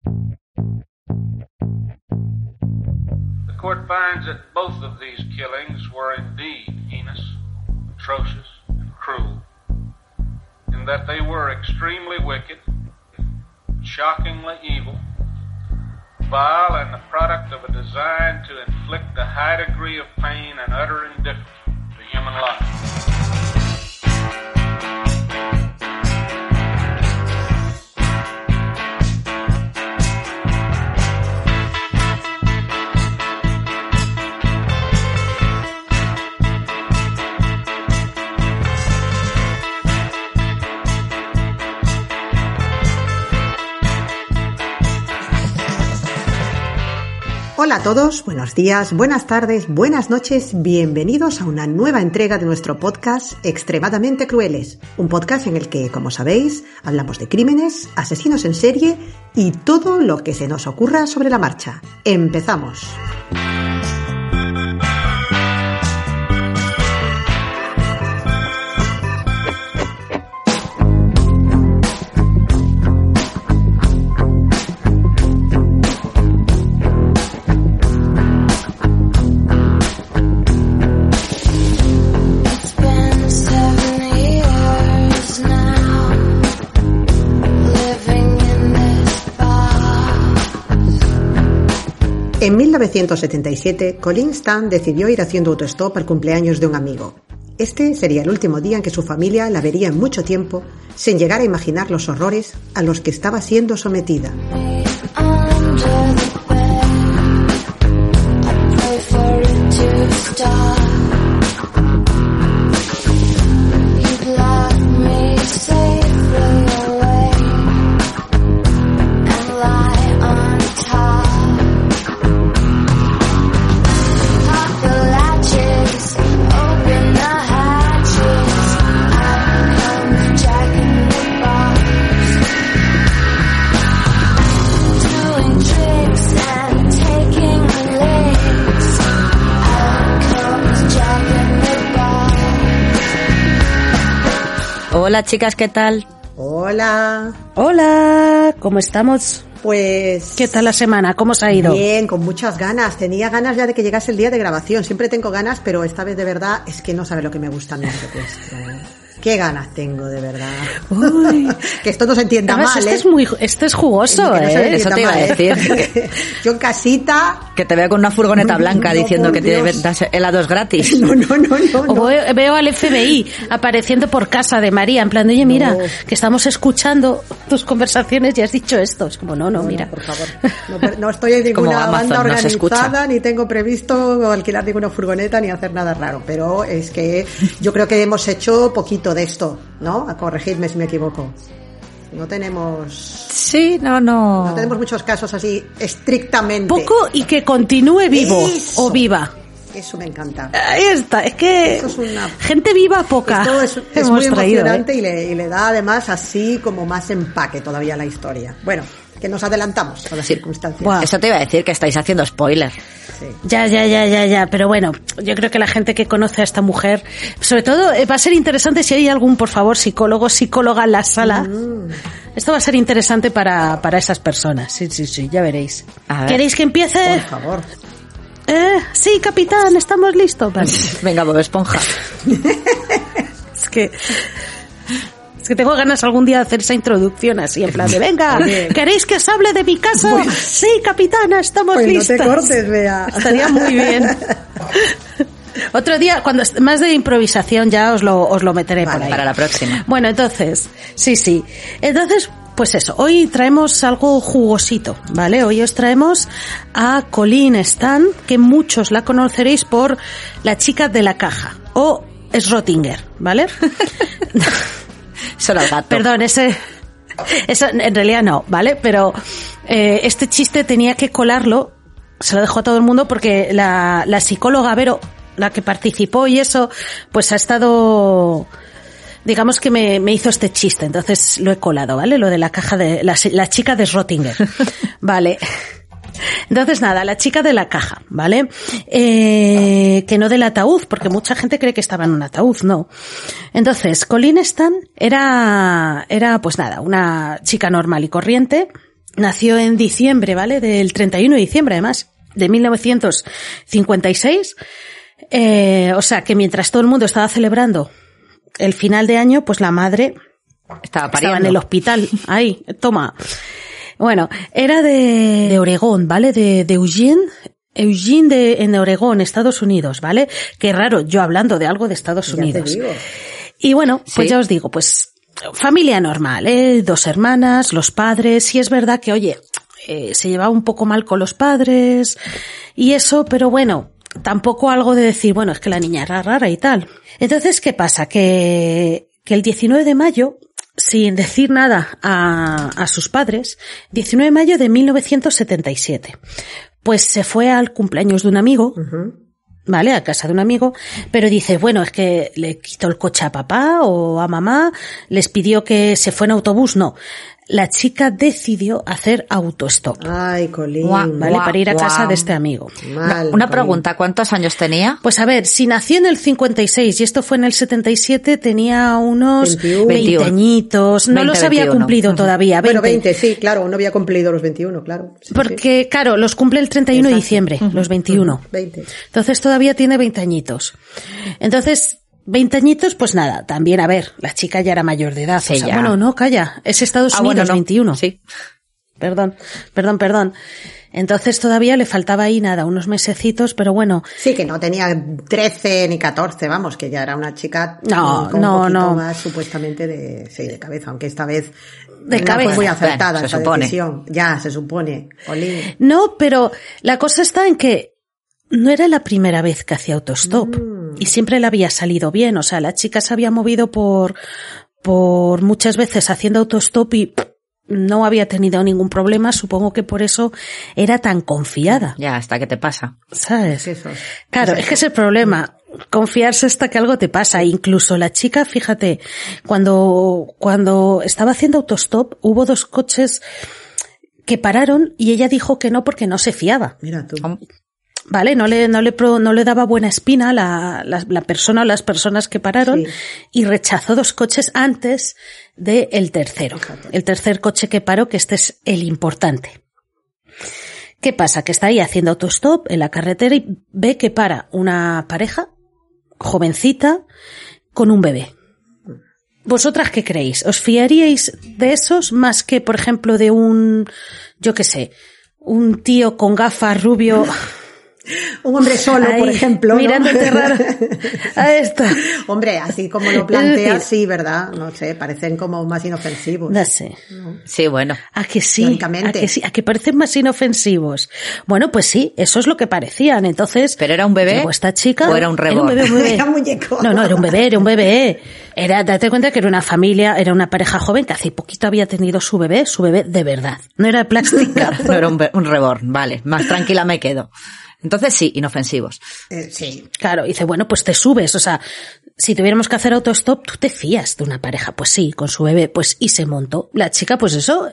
The court finds that both of these killings were indeed heinous, atrocious, and cruel, in that they were extremely wicked, shockingly evil, vile, and the product of a design to inflict a high degree of pain and utter indifference to human life. Hola a todos, buenos días, buenas tardes, buenas noches, bienvenidos a una nueva entrega de nuestro podcast Extremadamente Crueles, un podcast en el que, como sabéis, hablamos de crímenes, asesinos en serie y todo lo que se nos ocurra sobre la marcha. ¡Empezamos! En 1977, Colleen Stan decidió ir haciendo autostop al cumpleaños de un amigo. Este sería el último día en que su familia la vería en mucho tiempo, sin llegar a imaginar los horrores a los que estaba siendo sometida. Hola chicas, ¿qué tal? Hola. Hola, ¿cómo estamos? Pues... ¿Qué tal la semana? ¿Cómo os ha ido? Bien, con muchas ganas. Tenía ganas ya de que llegase el día de grabación. Siempre tengo ganas, pero esta vez de verdad es que no sabe lo que me gusta a mí el secuestro. Qué ganas tengo, de verdad. Uy. Que esto no se entienda mal, Esto es jugoso, Eso te iba a decir. Yo en casita... Que te veo con una furgoneta blanca diciendo que te das helados gratis. No. O veo al FBI apareciendo por casa de María, en plan de, oye, mira, que estamos escuchando tus conversaciones y has dicho esto. Es como, no, mira. Por favor. No estoy en ninguna banda organizada, ni tengo previsto alquilar ninguna furgoneta, ni hacer nada raro. Pero es que yo creo que hemos hecho poquito de esto, ¿no? Corregidme si me equivoco. No tenemos... Sí, no tenemos muchos casos así estrictamente. Poco y que continúe vivo o viva. Eso me encanta. Ahí está, es que eso es gente viva poca. Esto es muy emocionante y le da además así como más empaque todavía a la historia. Bueno, que nos adelantamos a las circunstancias. Wow. Eso te iba a decir, que estáis haciendo spoiler. Sí. Ya, pero bueno, yo creo que la gente que conoce a esta mujer, sobre todo va a ser interesante si hay algún, por favor, psicóloga en la sala. Esto va a ser interesante para esas personas. Sí, ya veréis. ¿Queréis que empiece? Por favor. Sí, capitán, estamos listos. Vale. Venga, Bob Esponja. Es que tengo ganas algún día de hacer esa introducción así, en plan de, venga, ¿queréis que os hable de mi caso? Sí, capitana, estamos listos. No te cortes, Bea. Estaría muy bien. Otro día, cuando más de improvisación, ya os lo meteré por ahí. Para la próxima. Bueno, entonces, sí. Entonces, pues eso, hoy traemos algo jugosito, ¿vale? Hoy os traemos a Colleen Stan, que muchos la conoceréis por la chica de la caja, o Schrödinger, ¿vale? Solo el gato. Perdón, eso en realidad no, ¿vale? Pero este chiste tenía que colarlo, se lo dejo a todo el mundo porque la psicóloga Vero, la que participó y eso, pues ha estado, digamos que me hizo este chiste, entonces lo he colado, ¿vale? Lo de la caja de la chica de Schrödinger. Vale. Entonces nada, la chica de la caja, ¿vale? Que no del ataúd, porque mucha gente cree que estaba en un ataúd, no. Entonces, Colleen Stan era pues nada, una chica normal y corriente, nació en diciembre, ¿vale? Del 31 de diciembre, además, de 1956. O sea, que mientras todo el mundo estaba celebrando el final de año, pues la madre estaba en el hospital. Ahí, toma. Bueno, era de Oregón, ¿vale? De Eugene en Oregón, Estados Unidos, ¿vale? Qué raro, yo hablando de algo de Estados Unidos. Te digo. Y bueno, pues ya os digo, pues familia normal, 2 hermanas, los padres, sí es verdad que, oye, se llevaba un poco mal con los padres y eso, pero bueno, tampoco algo de decir, bueno, es que la niña era rara y tal. Entonces, ¿qué pasa? Que el 19 de mayo, sin decir nada a sus padres, 19 de mayo de 1977, pues se fue al cumpleaños de un amigo, ¿vale? A casa de un amigo, pero dice, bueno, es que le quitó el coche a papá o a mamá, les pidió que se fuera en autobús, no. La chica decidió hacer autostop. Ay, Colín. ¿Vale? Para ir a casa de este amigo. Una pregunta, ¿cuántos años tenía? Pues a ver, si nació en el 56 y esto fue en el 77, tenía unos 20 añitos. No los había cumplido todavía. 20. Bueno, 20, sí, claro. No había cumplido los 21, claro. Sí, porque, sí. Claro, los cumple el 31 de diciembre, los 21. 20. Entonces todavía tiene 20 añitos. Entonces, 20 añitos, pues nada, también, a ver, la chica ya era mayor de edad. Sí, o sea, ya. bueno, no, calla, es Estados Unidos, bueno, no. 21. Sí. Perdón. Entonces todavía le faltaba ahí nada, unos mesecitos, pero bueno. Sí, que no tenía 13 ni 14, vamos, que ya era una chica no, con un poquito no. más supuestamente de cabeza, aunque esta vez de no cabeza. fue muy acertada se esa supone. decisión. Ya, se supone. Olín. No, pero la cosa está en que no era la primera vez que hacía autostop y siempre le había salido bien. O sea, la chica se había movido por muchas veces haciendo autostop y no había tenido ningún problema. Supongo que por eso era tan confiada. Ya, hasta que te pasa. ¿Sabes? Eso. Claro, es que es el problema. Confiarse hasta que algo te pasa. Incluso la chica, fíjate, cuando estaba haciendo autostop, hubo 2 coches que pararon y ella dijo que no porque no se fiaba. Mira tú. Vale, no le daba buena espina la persona o las personas que pararon, sí. Y rechazó 2 coches antes del tercero. Fíjate. El tercer coche que paró, que este es el importante. ¿Qué pasa? Que está ahí haciendo autostop en la carretera y ve que para una pareja jovencita con un bebé. ¿Vosotras qué creéis? ¿Os fiaríais de esos más que, por ejemplo, de un tío con gafas rubio? Un hombre solo, ahí, por ejemplo, ¿no? Mirándote raro a esto. Hombre, así como lo planteas, sí, ¿verdad? No sé, parecen como más inofensivos. No sé. ¿No? Sí, bueno. ¿A que sí? ¿A que parecen más inofensivos? Bueno, pues sí, eso es lo que parecían. Entonces, ¿pero era un bebé? Esta chica, ¿o era un rebord? Era un bebé. Era un muñeco. No, era un bebé. Date cuenta que era una familia, era una pareja joven que hace poquito había tenido su bebé de verdad. No era de plástico. No era un rebord, vale. Más tranquila me quedo. Entonces sí, inofensivos. Sí. Claro, dice, bueno, pues te subes, o sea, si tuviéramos que hacer autostop, tú te fías de una pareja, pues sí, con su bebé, pues y se montó. La chica, pues eso,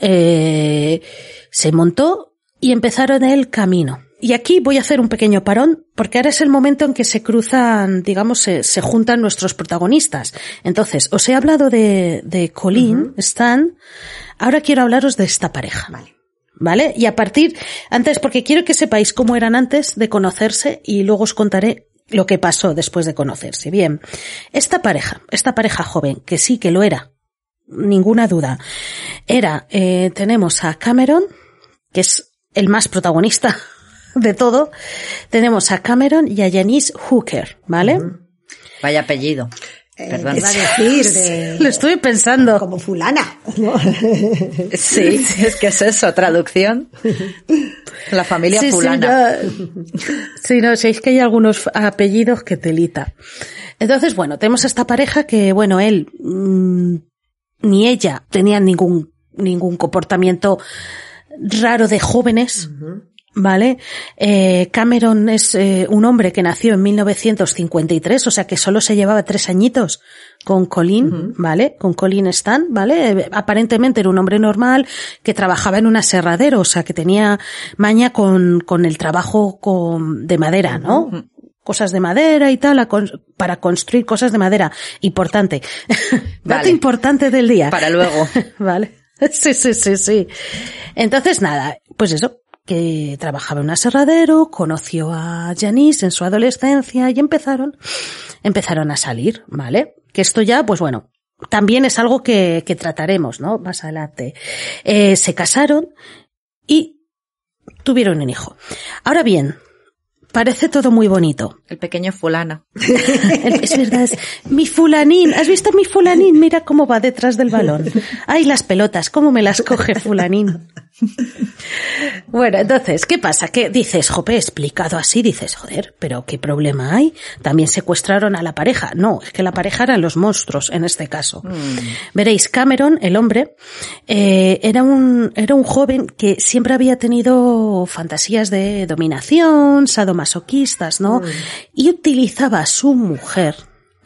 se montó y empezaron el camino. Y aquí voy a hacer un pequeño parón, porque ahora es el momento en que se cruzan, digamos, se juntan nuestros protagonistas. Entonces, os he hablado de Colleen, Stan, ahora quiero hablaros de esta pareja. ¿Vale? Y antes, porque quiero que sepáis cómo eran antes de conocerse y luego os contaré lo que pasó después de conocerse. Bien, esta pareja joven, que sí que lo era, ninguna duda, tenemos a Cameron, que es el más protagonista de todo, tenemos a Cameron y a Janice Hooker, ¿vale? Vaya apellido. Perdón. ¿Qué iba a decir? Lo estuve pensando. Como fulana, ¿no? Sí, es que es eso, traducción. La familia fulana. Sí, si es que hay algunos apellidos que telita. Entonces, bueno, tenemos esta pareja que, bueno, él ni ella tenían ningún comportamiento raro de jóvenes. ¿Vale? Cameron es un hombre que nació en 1953, o sea que solo se llevaba 3 añitos con Colleen, ¿vale? Con Colleen Stan, ¿vale? Aparentemente era un hombre normal que trabajaba en un aserradero, o sea que tenía maña con el trabajo de madera, ¿no? Cosas de madera y tal, para construir cosas de madera. Importante. Dato importante del día. Para luego. Vale. Sí. Entonces, nada, pues eso, que trabajaba en un aserradero, conoció a Janice en su adolescencia y empezaron a salir, ¿vale? Que esto ya, pues bueno, también es algo que trataremos, ¿no? Más adelante. Se casaron y tuvieron un hijo. Ahora bien, parece todo muy bonito. El pequeño fulano. Es verdad, es mi fulanín. ¿Has visto mi fulanín? Mira cómo va detrás del balón. Ay, las pelotas, cómo me las coge fulanín. Bueno, entonces, ¿qué pasa? Que dices, jope, explicado así, dices, joder, pero ¿qué problema hay? También secuestraron a la pareja. No, es que la pareja eran los monstruos en este caso. Veréis, Cameron, el hombre, era un joven que siempre había tenido fantasías de dominación, sadomasoquistas, ¿no? Y utilizaba a su mujer,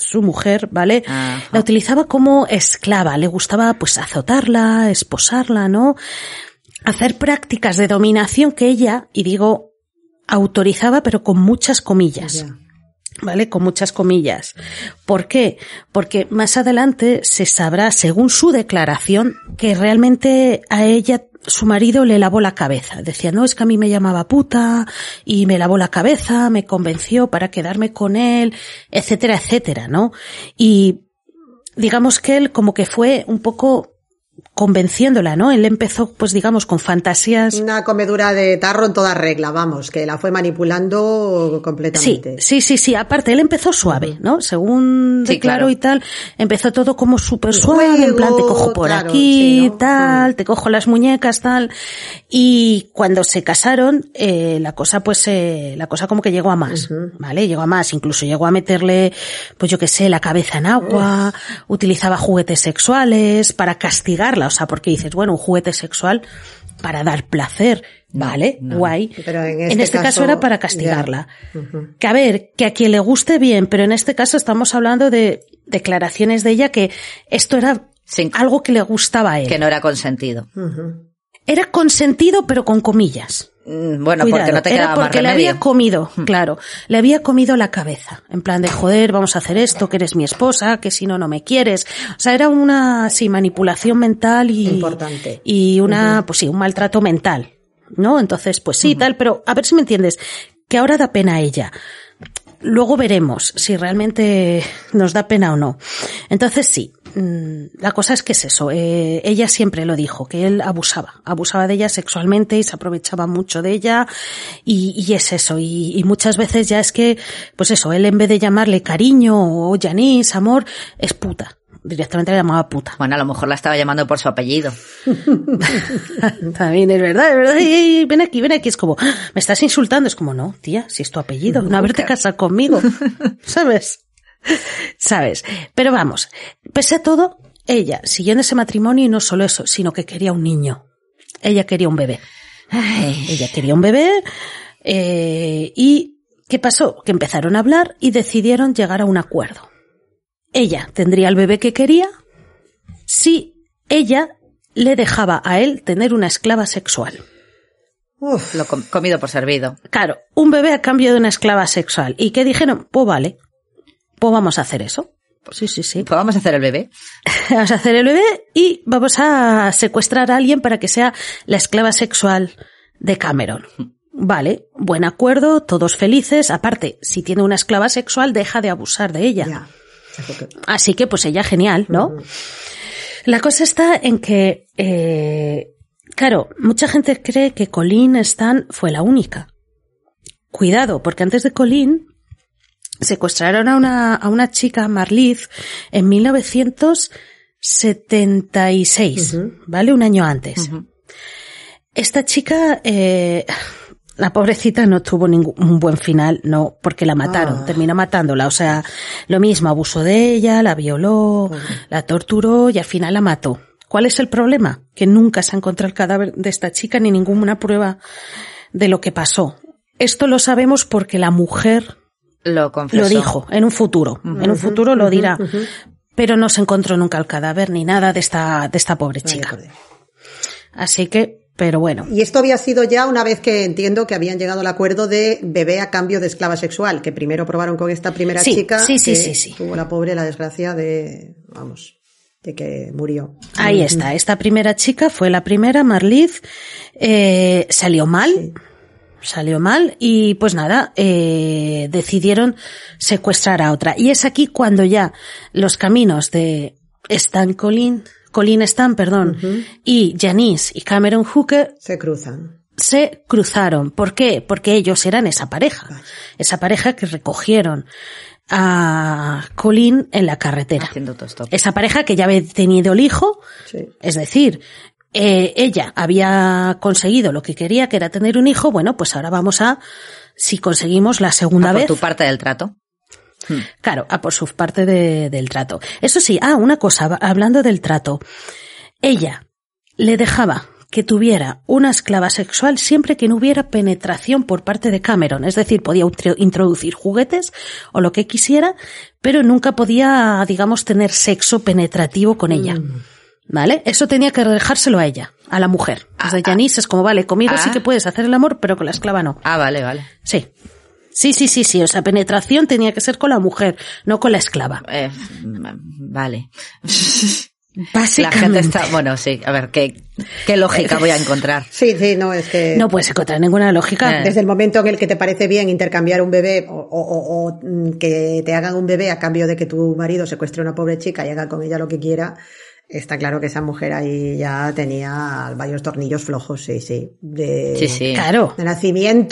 ¿vale? Ajá. La utilizaba como esclava, le gustaba pues azotarla, esposarla, ¿no? Hacer prácticas de dominación que ella, y digo, autorizaba, pero con muchas comillas. ¿Vale? Con muchas comillas. ¿Por qué? Porque más adelante se sabrá, según su declaración, que realmente a ella su marido le lavó la cabeza. Decía, no, es que a mí me llamaba puta y me lavó la cabeza, me convenció para quedarme con él, etcétera, etcétera, ¿no? Y digamos que él como que fue un poco convenciéndola, ¿no? Él empezó, pues digamos, con fantasías. Una comedura de tarro en toda regla, vamos, que la fue manipulando completamente. Sí. Aparte, él empezó suave, ¿no? Según declaró, claro. Y tal, empezó todo como súper suave, en plan, te cojo por aquí, ¿no? Tal, te cojo las muñecas, tal. Y cuando se casaron, la cosa como que llegó a más, ¿vale? Llegó a más, incluso llegó a meterle, pues yo qué sé, la cabeza en agua, utilizaba juguetes sexuales para castigarla, o sea, porque dices, bueno, un juguete sexual para dar placer, ¿vale? No. Guay. Pero en este caso era para castigarla. Que a ver, que a quien le guste bien, pero en este caso estamos hablando de declaraciones de ella que esto era algo que le gustaba a él. Que no era consentido. Era consentido, pero con comillas. Bueno, cuidado, porque no te era quedaba porque más le remedio. Había comido, claro, le había comido la cabeza, en plan de joder, vamos a hacer esto, que eres mi esposa, que si no, no me quieres. O sea, era una, manipulación mental y importante. Y una, pues sí, un maltrato mental, ¿no? Entonces, pues sí, tal, pero a ver si me entiendes, que ahora da pena a ella. Luego veremos si realmente nos da pena o no. Entonces sí, la cosa es que es eso, ella siempre lo dijo, que él abusaba de ella sexualmente y se aprovechaba mucho de ella y es eso, y muchas veces ya es que, pues eso, él en vez de llamarle cariño o Janice, amor, es puta. Directamente la llamaba puta. Bueno, a lo mejor la estaba llamando por su apellido. También es verdad. Y ven aquí. Es como, me estás insultando. Es como, no, tía, si es tu apellido. No haberte casado conmigo. ¿Sabes? Pero vamos, pese a todo, ella siguió en ese matrimonio y no solo eso, sino que quería un niño. Ella quería un bebé. Ella quería un bebé. ¿Y qué pasó? Que empezaron a hablar y decidieron llegar a un acuerdo. Ella tendría el bebé que quería si ella le dejaba a él tener una esclava sexual. Uf, lo comido por servido. Claro, un bebé a cambio de una esclava sexual. ¿Y qué dijeron? Pues vale, pues vamos a hacer eso. Sí. Pues vamos a hacer el bebé. Vamos a hacer el bebé y vamos a secuestrar a alguien para que sea la esclava sexual de Cameron. Vale, buen acuerdo, todos felices. Aparte, si tiene una esclava sexual, deja de abusar de ella. Ya. Así que pues ella genial, ¿no? La cosa está en que, claro, mucha gente cree que Colleen Stan fue la única. Cuidado, porque antes de Colleen secuestraron a una chica, Marlize, en 1976, ¿vale? Un año antes. Esta chica, la pobrecita no tuvo un buen final, no, porque la mataron, terminó matándola, o sea, lo mismo, abusó de ella, la violó, la torturó y al final la mató. ¿Cuál es el problema? Que nunca se ha encontrado el cadáver de esta chica ni ninguna prueba de lo que pasó. Esto lo sabemos porque la mujer lo confesó. Lo dijo, en un futuro, en un futuro lo dirá, pero no se encontró nunca el cadáver ni nada de esta pobre chica. Así que, pero bueno. Y esto había sido ya una vez que entiendo que habían llegado al acuerdo de bebé a cambio de esclava sexual, que primero probaron con esta primera chica. Sí. Tuvo la pobre la desgracia de, vamos. de que murió. Ahí está, esta primera chica fue la primera, Marlize, salió mal. Sí. Salió mal y pues nada, decidieron secuestrar a otra. Y es aquí cuando ya los caminos de Colin Stan, y Janice y Cameron Hooker se cruzaron. ¿Por qué? Porque ellos eran esa pareja. Esa pareja que recogieron a Colin en la carretera. Haciendo autostop. Esa pareja que ya había tenido el hijo, sí. Es decir, ella había conseguido lo que quería, que era tener un hijo. Bueno, pues ahora vamos a, si conseguimos la segunda vez. Por tu parte del trato. Claro, por su parte del trato. Eso sí, una cosa, hablando del trato. Ella le dejaba que tuviera una esclava sexual siempre que no hubiera penetración por parte de Cameron. Es decir, podía introducir juguetes o lo que quisiera, pero nunca podía, digamos, tener sexo penetrativo con ella. ¿Vale? Eso tenía que dejárselo a ella, a la mujer. Desde Janice es como, vale, conmigo sí que puedes hacer el amor, pero con la esclava no. Vale. Sí. Sí. O sea, penetración tenía que ser con la mujer, no con la esclava. Vale. Básicamente. La gente está, bueno, sí, a ver, ¿qué lógica voy a encontrar? Sí, no, es que... No puedes encontrar ninguna lógica. Desde el momento en el que te parece bien intercambiar un bebé o que te hagan un bebé a cambio de que tu marido secuestre a una pobre chica y haga con ella lo que quiera, está claro que esa mujer ahí ya tenía varios tornillos flojos, sí. Sí. Claro. De nacimiento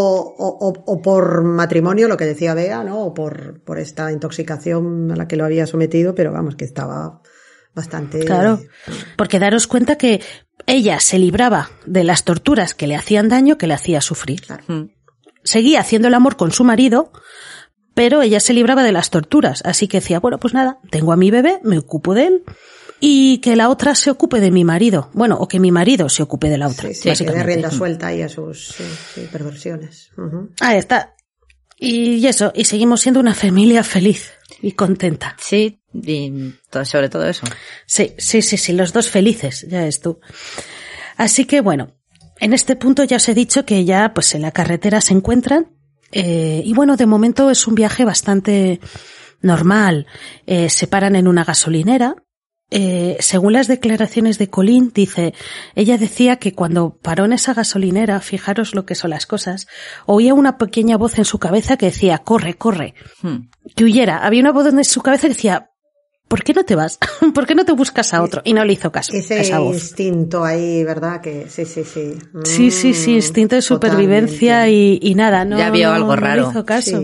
o por matrimonio, lo que decía Bea, ¿no? O por esta intoxicación a la que lo había sometido, pero vamos, que estaba bastante... Claro, porque daros cuenta que ella se libraba de las torturas que le hacían daño, que le hacía sufrir. Claro. Seguía haciendo el amor con su marido, pero ella se libraba de las torturas. Así que decía, bueno, pues nada, tengo a mi bebé, me ocupo de él, y que la otra se ocupe de mi marido. Bueno, o que mi marido se ocupe de la otra. Sí, que dé rienda suelta ahí a sus perversiones. Ahí está. Y eso, y seguimos siendo una familia feliz y contenta. Sí, y sobre todo eso. Sí, los dos felices, ya ves tú. Así que bueno, en este punto ya os he dicho que ya pues en la carretera se encuentran, y bueno, de momento es un viaje bastante normal. Se paran en una gasolinera. Según las declaraciones de Colin, ella decía que cuando paró en esa gasolinera, fijaros lo que son las cosas, oía una pequeña voz en su cabeza que decía, corre, que huyera. Había una voz en su cabeza que decía, ¿por qué no te vas? ¿Por qué no te buscas a otro? Y no le hizo caso a esa voz. Ese instinto ahí, ¿verdad? Que sí. Sí, instinto de supervivencia y nada, no. Ya vio algo raro. No le hizo caso.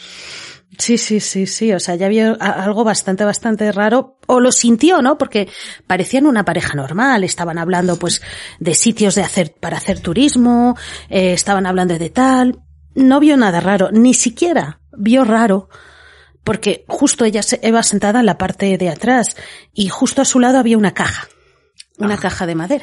Sí, o sea, ya había algo bastante raro, o lo sintió, ¿no? Porque parecían una pareja normal, estaban hablando pues de sitios para hacer turismo, estaban hablando de tal, no vio nada raro, ni siquiera vio raro, porque justo ella iba sentada en la parte de atrás y justo a su lado había una caja de madera.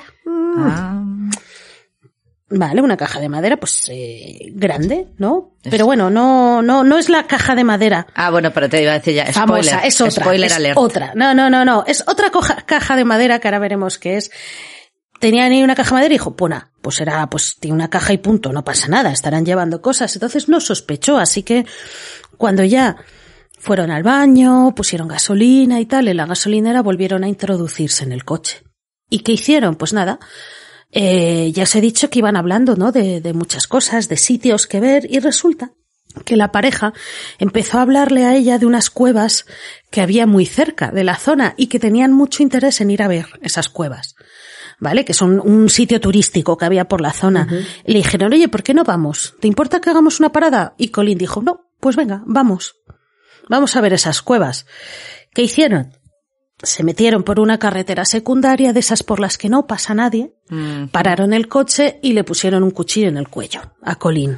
Vale, una caja de madera, pues, grande, ¿no? Pero bueno, no es la caja de madera. Bueno, pero te iba a decir ya, famosa, spoiler. Es otra. Spoiler alert. Otra. No. Es otra caja de madera que ahora veremos qué es. Tenían ahí una caja de madera y dijo, tiene una caja y punto, no pasa nada, estarán llevando cosas. Entonces no sospechó, así que cuando ya fueron al baño, pusieron gasolina y tal, en la gasolinera volvieron a introducirse en el coche. ¿Y qué hicieron? Pues nada. Ya os he dicho que iban hablando, ¿no? De muchas cosas, de sitios que ver, y resulta que la pareja empezó a hablarle a ella de unas cuevas que había muy cerca de la zona y que tenían mucho interés en ir a ver esas cuevas, ¿vale? Que son un sitio turístico que había por la zona. Y le dijeron, oye, ¿por qué no vamos? ¿Te importa que hagamos una parada? Y Colin dijo, no, pues venga, vamos a ver esas cuevas. ¿Qué hicieron? Se metieron por una carretera secundaria, de esas por las que no pasa nadie, pararon el coche y le pusieron un cuchillo en el cuello a Colin.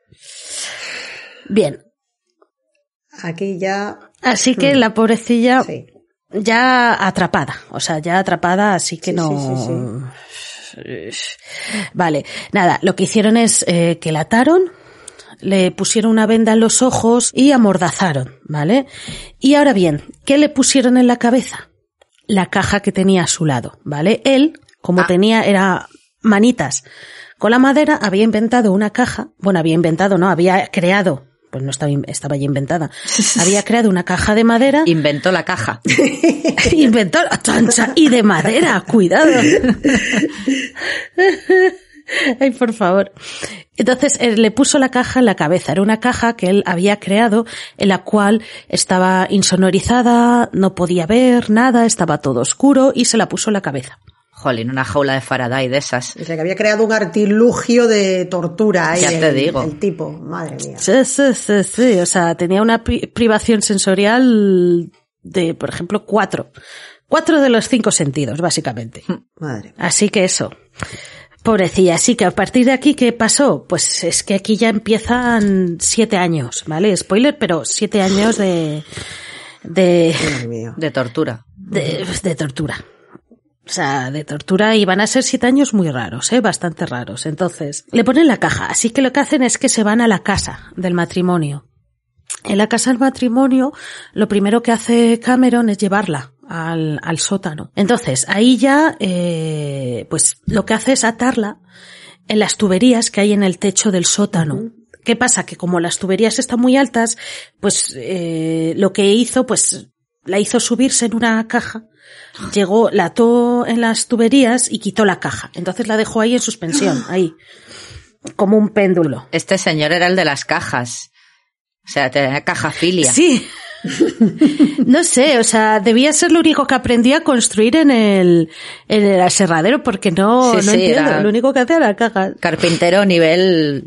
Bien. Aquí ya... Así que la pobrecilla ya atrapada, así que no... Vale, nada, lo que hicieron es que la ataron, le pusieron una venda en los ojos y amordazaron, ¿vale? Y ahora bien, ¿qué le pusieron en la cabeza? La caja que tenía a su lado, ¿vale? Él, como era manitas con la madera, había inventado una caja, había creado pues no estaba ya inventada. Había creado una caja de madera. Inventó la caja. Inventó la chancha y de madera, cuidado. Ay, por favor. Entonces, le puso la caja en la cabeza. Era una caja que él había creado en la cual estaba insonorizada, no podía ver nada, estaba todo oscuro y se la puso en la cabeza. Jolín, una jaula de Faraday de esas. O sea, que había creado un artilugio de tortura ahí. Ya te digo. El tipo, madre mía. Sí. O sea, tenía una privación sensorial de, por ejemplo, 4 de los 5 sentidos, básicamente. Madre. Así que eso. Pobrecilla, así que a partir de aquí, ¿qué pasó? Pues es que aquí ya empiezan 7 años, ¿vale? Spoiler, pero 7 años de tortura. De tortura. O sea, de tortura, y van a ser 7 años muy raros, bastante raros. Entonces, le ponen la caja, así que lo que hacen es que se van a la casa del matrimonio. En la casa del matrimonio, lo primero que hace Cameron es llevarla al sótano. Entonces, ahí ya, pues lo que hace es atarla en las tuberías que hay en el techo del sótano. Uh-huh. ¿Qué pasa? Que como las tuberías están muy altas, pues lo que hizo, pues la hizo subirse en una caja, llegó, la ató en las tuberías y quitó la caja. Entonces la dejó ahí en suspensión, ahí, como un péndulo. Este señor era el de las cajas. O sea, tenía cajafilia. Sí. No sé, o sea, debía ser lo único que aprendió a construir en el aserradero, porque no entiendo, lo único que hacía era cajas. Carpintero nivel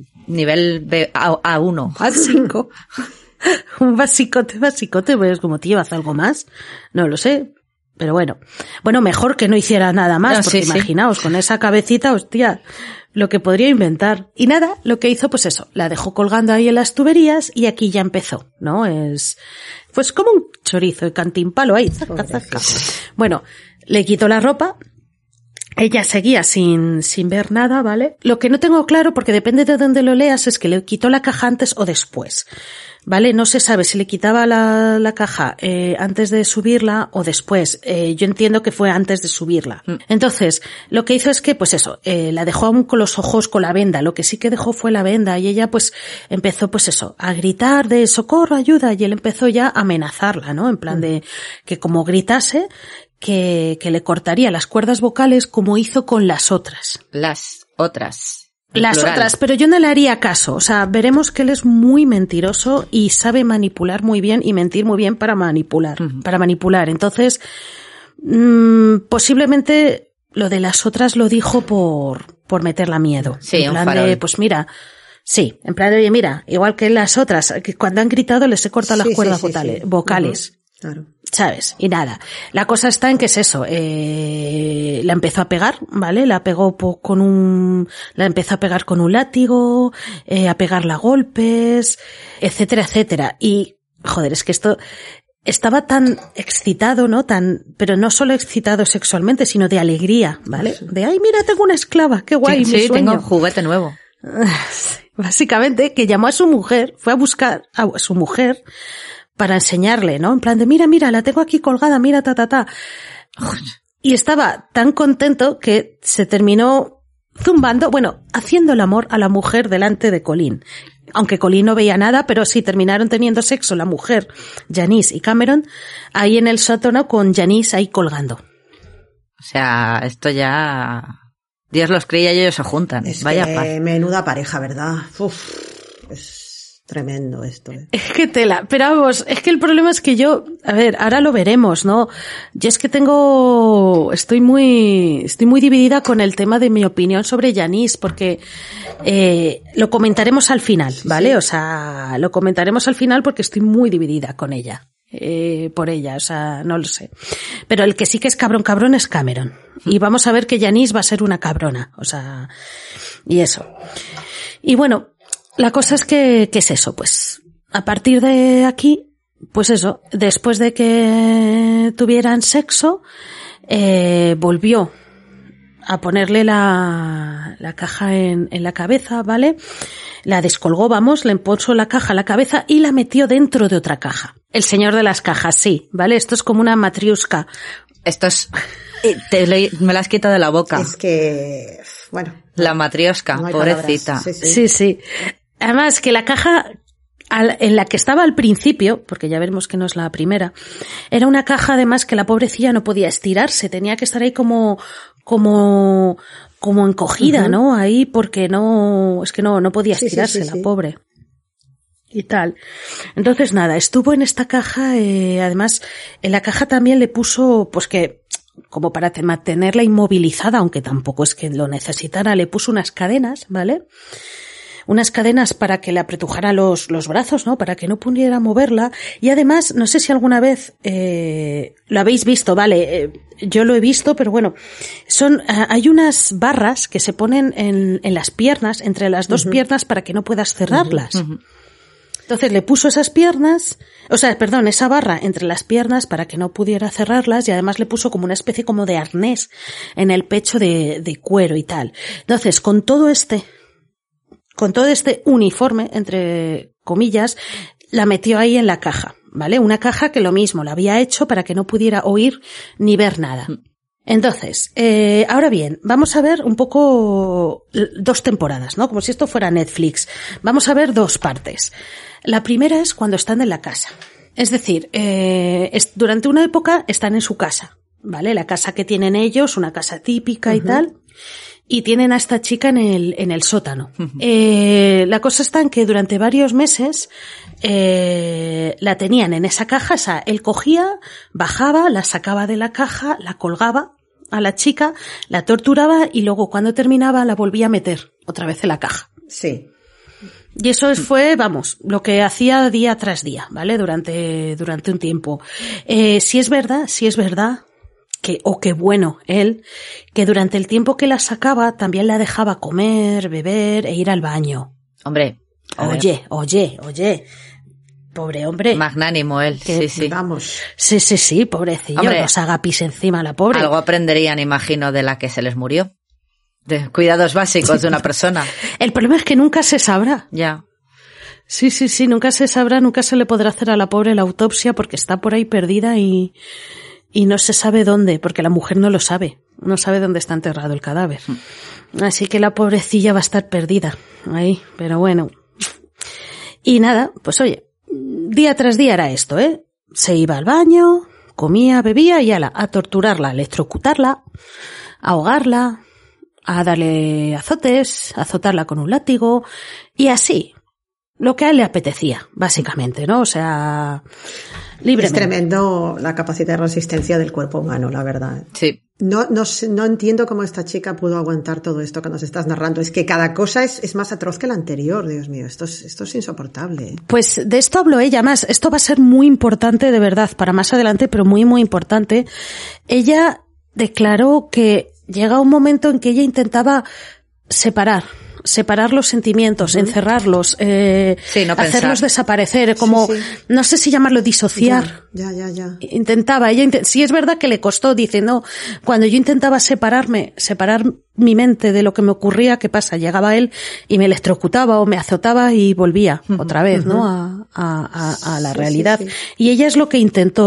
A1. A5. Un basicote, pues como tío, ¿haz algo más? No lo sé. Pero bueno, mejor que no hiciera nada más, porque imaginaos, con esa cabecita, hostia, lo que podría inventar. Y nada, lo que hizo, pues eso, la dejó colgando ahí en las tuberías y aquí ya empezó, ¿no? Es, pues como un chorizo de cantimpalo ahí, zaca. Bueno, le quitó la ropa. Ella seguía sin ver nada, ¿vale? Lo que no tengo claro, porque depende de dónde lo leas, es que le quitó la caja antes o después, ¿vale? No se sabe si le quitaba la caja antes de subirla o después. Yo entiendo que fue antes de subirla. Entonces, lo que hizo es que, pues eso, la dejó aún con los ojos con la venda. Lo que sí que dejó fue la venda y ella, pues, empezó, pues eso, a gritar de socorro, ayuda, y él empezó ya a amenazarla, ¿no? En plan de que como gritase, que le cortaría las cuerdas vocales como hizo con las otras. Las otras, pero yo no le haría caso. O sea, veremos que él es muy mentiroso y sabe manipular muy bien y mentir muy bien para manipular. Entonces, posiblemente lo de las otras lo dijo por meterla miedo. Sí, en plan de, pues mira, sí, en plan de, oye, mira, igual que las otras, que cuando han gritado les he cortado las cuerdas vocales. Uh-huh. Claro. ¿Sabes? Y nada. La cosa está en que es eso. La empezó a pegar, ¿vale? La empezó a pegar con un látigo, a pegarla a golpes, etcétera, etcétera. Y, joder, es que esto estaba tan excitado, ¿no? Pero no solo excitado sexualmente, sino de alegría, ¿vale? De, ay, mira, tengo una esclava, qué guay, mi sueño. Tengo un juguete nuevo. Básicamente, que llamó a su mujer, fue a buscar a su mujer, para enseñarle, ¿no? En plan de, mira, la tengo aquí colgada, mira, Y estaba tan contento que se terminó zumbando, haciendo el amor a la mujer delante de Colin. Aunque Colin no veía nada, pero sí terminaron teniendo sexo la mujer, Janice y Cameron, ahí en el sótano con Janice ahí colgando. O sea, esto ya... Dios los cría y ellos se juntan. Vaya paz. Menuda pareja, ¿verdad? Es tremendo esto. Es que tela, pero vamos, es que el problema es que yo, a ver, ahora lo veremos, ¿no? Yo es que estoy muy dividida con el tema de mi opinión sobre Janice, porque lo comentaremos al final, ¿vale? Sí. O sea, lo comentaremos al final porque estoy muy dividida con ella. Por ella, o sea, no lo sé. Pero el que sí que es cabrón es Cameron. Y vamos a ver que Janice va a ser una cabrona, o sea, y eso. Y bueno, la cosa es que es eso, pues, a partir de aquí, pues eso, después de que tuvieran sexo, volvió a ponerle la caja en la cabeza, ¿vale? La descolgó, le puso la caja a la cabeza y la metió dentro de otra caja. El señor de las cajas, sí, ¿vale? Esto es como una matriusca. Esto es... me la has quitado de la boca. Es que... Bueno. La matriosca, no pobrecita. Sí. Sí. Además, que la caja en la que estaba al principio, porque ya veremos que no es la primera, era una caja además que la pobrecilla no podía estirarse, tenía que estar ahí como encogida, ¿no? Ahí porque no podía estirarse la pobre. Y tal. Entonces nada, estuvo en esta caja, además en la caja también le puso, pues que, como para mantenerla inmovilizada, aunque tampoco es que lo necesitara, le puso unas cadenas, ¿vale? Unas cadenas para que le apretujara los brazos, ¿no? Para que no pudiera moverla. Y además, no sé si alguna vez lo habéis visto, ¿vale? Yo lo he visto, pero bueno, hay unas barras que se ponen en las piernas, entre las dos piernas, para que no puedas cerrarlas. Entonces le puso esa barra entre las piernas para que no pudiera cerrarlas, y además le puso como una especie como de arnés en el pecho de cuero y tal. Entonces, con todo este uniforme, entre comillas, la metió ahí en la caja, ¿vale? Una caja que lo mismo la había hecho para que no pudiera oír ni ver nada. Entonces, ahora bien, vamos a ver un poco 2 temporadas, ¿no? Como si esto fuera Netflix. Vamos a ver 2 partes. La primera es cuando están en la casa. Es decir, durante una época están en su casa, ¿vale? La casa que tienen ellos, una casa típica y tal. Y tienen a esta chica en el sótano. La cosa está en que durante varios meses la tenían en esa caja. O sea, él cogía, bajaba, la sacaba de la caja, la colgaba a la chica, la torturaba y luego cuando terminaba la volvía a meter otra vez en la caja. Sí. Y eso fue, vamos, lo que hacía día tras día, ¿vale? Durante un tiempo. Sí es verdad que bueno él, que durante el tiempo que la sacaba también la dejaba comer, beber e ir al baño. Hombre. Oye. Pobre hombre. Magnánimo él, sí. Vamos. Sí, pobrecillo. Hombre, los haga pis encima la pobre. Algo aprenderían, imagino, de la que se les murió. De cuidados básicos de una persona. El problema es que nunca se sabrá. Ya. Sí, nunca se sabrá, nunca se le podrá hacer a la pobre la autopsia porque está por ahí perdida y no se sabe dónde, porque la mujer no lo sabe. No sabe dónde está enterrado el cadáver. Así que la pobrecilla va a estar perdida ahí, pero bueno. Y nada, pues oye, día tras día era esto, ¿eh? Se iba al baño, comía, bebía y a torturarla, a electrocutarla, a ahogarla, a darle azotes, a azotarla con un látigo y así. Lo que a él le apetecía, básicamente, ¿no? O sea, libremente. Es tremendo la capacidad de resistencia del cuerpo humano, la verdad. Sí. No entiendo cómo esta chica pudo aguantar todo esto que nos estás narrando. Es que cada cosa es más atroz que la anterior, Dios mío. Esto es insoportable. Pues de esto habló ella más. Esto va a ser muy importante, de verdad, para más adelante, pero muy, muy importante. Ella declaró que llega un momento en que ella intentaba separar los sentimientos, encerrarlos, hacerlos desaparecer, como, no sé si llamarlo disociar. Ya. Intentaba, sí es verdad que le costó, dice, no, cuando yo intentaba separar mi mente de lo que me ocurría, ¿qué pasa? Llegaba él y me electrocutaba o me azotaba y volvía otra vez, ¿no? A la realidad. Sí. Y ella es lo que intentó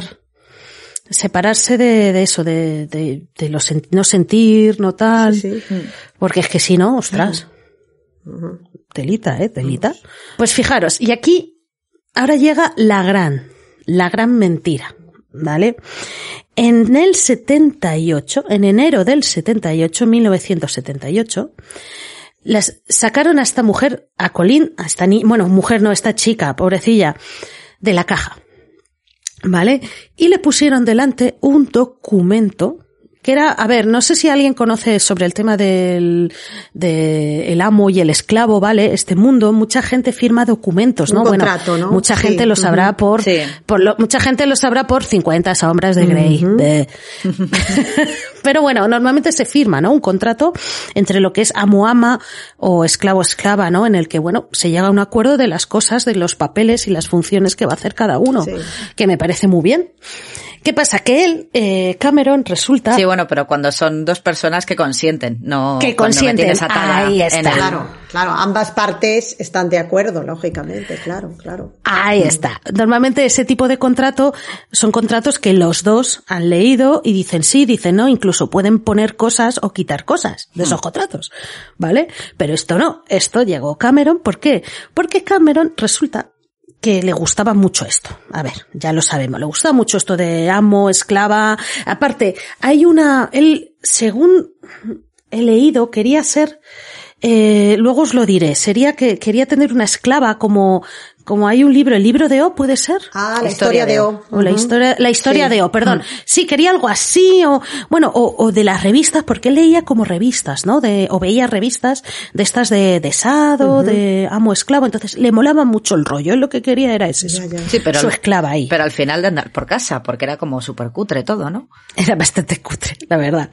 separarse de eso, de no sentir, no tal, porque es que si no, ostras, telita. Pues fijaros, y aquí ahora llega la gran mentira, ¿vale? En el 78, en enero del 78, 1978, sacaron a esta mujer, a Colleen, esta chica, pobrecilla, de la caja. ¿Vale? Y le pusieron delante un documento que era, a ver, no sé si alguien conoce sobre el tema del el amo y el esclavo, ¿vale? Este mundo, mucha gente firma documentos, ¿no? Un contrato, ¿no? Mucha gente lo sabrá mucha gente lo sabrá por 50 sombras de Grey. Pero bueno, normalmente se firma, ¿no? Un contrato entre lo que es amo-ama o esclavo-esclava, ¿no? En el que, bueno, se llega a un acuerdo de las cosas, de los papeles y las funciones que va a hacer cada uno. Sí. Que me parece muy bien. ¿Qué pasa? Que él, Cameron, resulta... Sí, bueno, pero cuando son dos personas que consienten, no que cuando me consienten. tienes atada Ahí está. en el... Claro, ambas partes están de acuerdo, lógicamente, claro. Ahí está. Normalmente ese tipo de contrato son contratos que los dos han leído y dicen sí, dicen no, incluso pueden poner cosas o quitar cosas de esos contratos, ¿vale? Pero esto no, esto llegó Cameron, ¿por qué? Porque Cameron resulta que le gustaba mucho esto. A ver, ya lo sabemos, le gustaba mucho esto de amo, esclava. Aparte, él, según he leído, quería ser, luego os lo diré, sería que quería tener una esclava como hay un libro, el libro de O, ¿puede ser? Ah, la historia de O. O la historia sí. de O, perdón. Sí, quería algo así, o de las revistas, porque él leía como revistas, ¿no? O veía revistas de estas de Sado, de amo esclavo, entonces le molaba mucho el rollo, él lo que quería era eso. Ya. Sí, pero su esclava ahí. Pero al final de andar por casa, porque era como súper cutre todo, ¿no? Era bastante cutre, la verdad.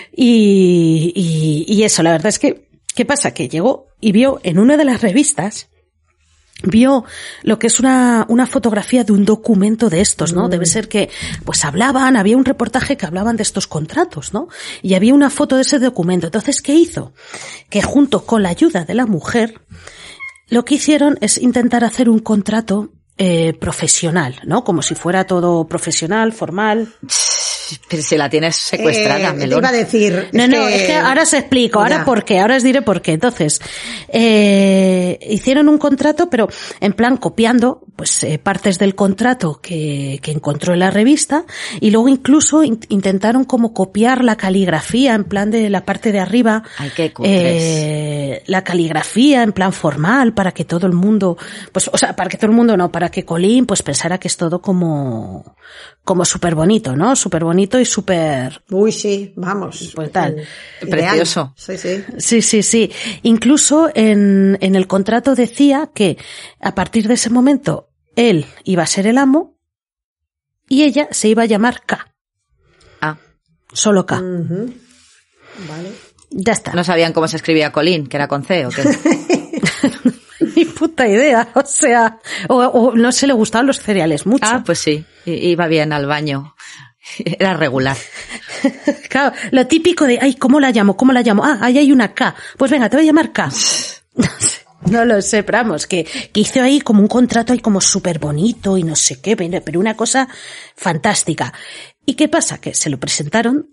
Y eso, la verdad es que, ¿qué pasa? Que llegó y vio en una de las revistas, vio lo que es una fotografía de un documento de estos, ¿no? Debe ser que, pues había un reportaje que hablaban de estos contratos, ¿no? Y había una foto de ese documento. Entonces, ¿qué hizo? Que junto con la ayuda de la mujer, lo que hicieron es intentar hacer un contrato profesional, ¿no? Como si fuera todo profesional, formal. Pero si la tienes secuestrada, Te Melón. iba a decir... Es que ahora os explico, ahora por qué, ahora os diré por qué. Entonces, hicieron un contrato, pero en plan copiando, pues, partes del contrato que encontró en la revista, y luego incluso intentaron como copiar la caligrafía, en plan de la parte de arriba. Ay, qué cutres. La caligrafía en plan formal, para que todo el mundo, pues, o sea, para que todo el mundo no, para que Colin, pues, pensara que es todo como súper bonito, ¿no? Súper bonito y súper... Uy, sí, vamos. Pues tal. Precioso. Sí. Incluso en el contrato decía que a partir de ese momento él iba a ser el amo y ella se iba a llamar K. Ah. Solo K. Vale. Ya está. No sabían cómo se escribía Colin, que era con C o qué. Ni puta idea, o sea, o no se le gustaban los cereales mucho. Ah, pues sí, iba bien al baño. Era regular. Claro, lo típico de, ay, ¿cómo la llamo? Ah, ahí hay una K. Pues venga, te voy a llamar K. No lo sé, pero vamos, que hizo ahí como un contrato ahí como súper bonito y no sé qué, pero una cosa fantástica. ¿Y qué pasa? Que se lo presentaron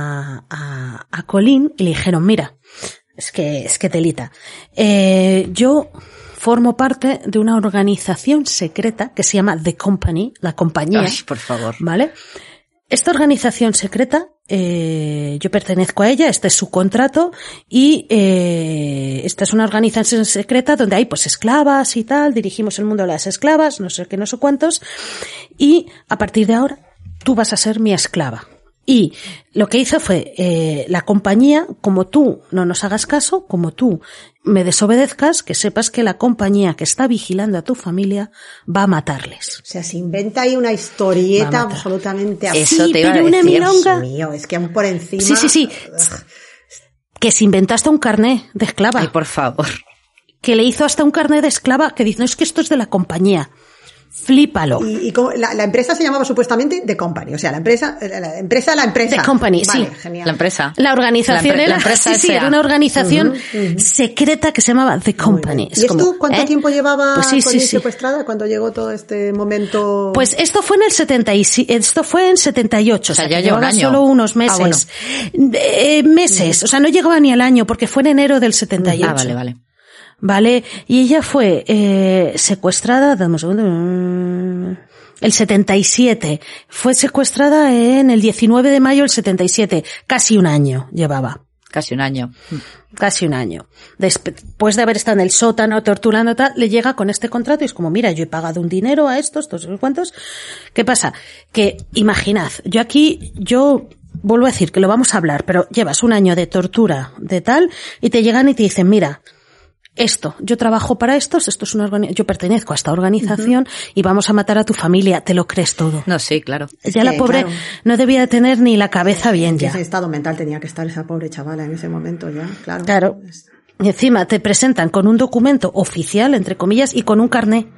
a Colin y le dijeron, mira, es que telita. Yo formo parte de una organización secreta que se llama The Company, la compañía. Ay, por favor. ¿Vale? Esta organización secreta, yo pertenezco a ella, este es su contrato y esta es una organización secreta donde hay pues esclavas y tal, dirigimos el mundo de las esclavas, no sé qué, no sé cuántos, y a partir de ahora tú vas a ser mi esclava. Y lo que hizo fue, la compañía, como tú no nos hagas caso, como tú me desobedezcas, que sepas que la compañía que está vigilando a tu familia va a matarles. O sea, se inventa ahí una historieta absolutamente Eso así. te iba a pero decir. una milonga. Dios mío, es que aún por encima... Sí. Que se inventó hasta un carné de esclava. Ay, por favor. Que le hizo hasta un carné de esclava que dice, no, es que esto es de la compañía. Flípalo. Y como la empresa se llamaba supuestamente The Company, o sea, la empresa. The Company, vale, sí. Genial. La empresa. La organización la empresa sí, era una organización secreta que se llamaba The Company. ¿Y esto cuánto tiempo llevaba pues sí, secuestrada cuando llegó todo este momento? Pues esto fue en el 77, esto fue en 78, o sea, ya que lleva un llevaba año. solo unos meses. Meses, o sea, no llegaba ni al año porque fue en enero del 78. Ah, vale. Vale, y ella fue secuestrada, dame un segundo, el 77. Fue secuestrada en el 19 de mayo del 77. Casi un año llevaba. Casi un año. Después de haber estado en el sótano torturando tal, le llega con este contrato y es como, mira, yo he pagado un dinero a estos cuantos. ¿Qué pasa? Que, imaginad, yo vuelvo a decir que lo vamos a hablar, pero llevas un año de tortura de tal y te llegan y te dicen, mira, yo trabajo para esto es yo pertenezco a esta organización y vamos a matar a tu familia, te lo crees todo. No, sí, claro. Ya la pobre no debía de tener ni la cabeza bien ya. Ese estado mental tenía que estar esa pobre chavala en ese momento ya, claro. Claro. Y encima te presentan con un documento oficial, entre comillas, y con un carné.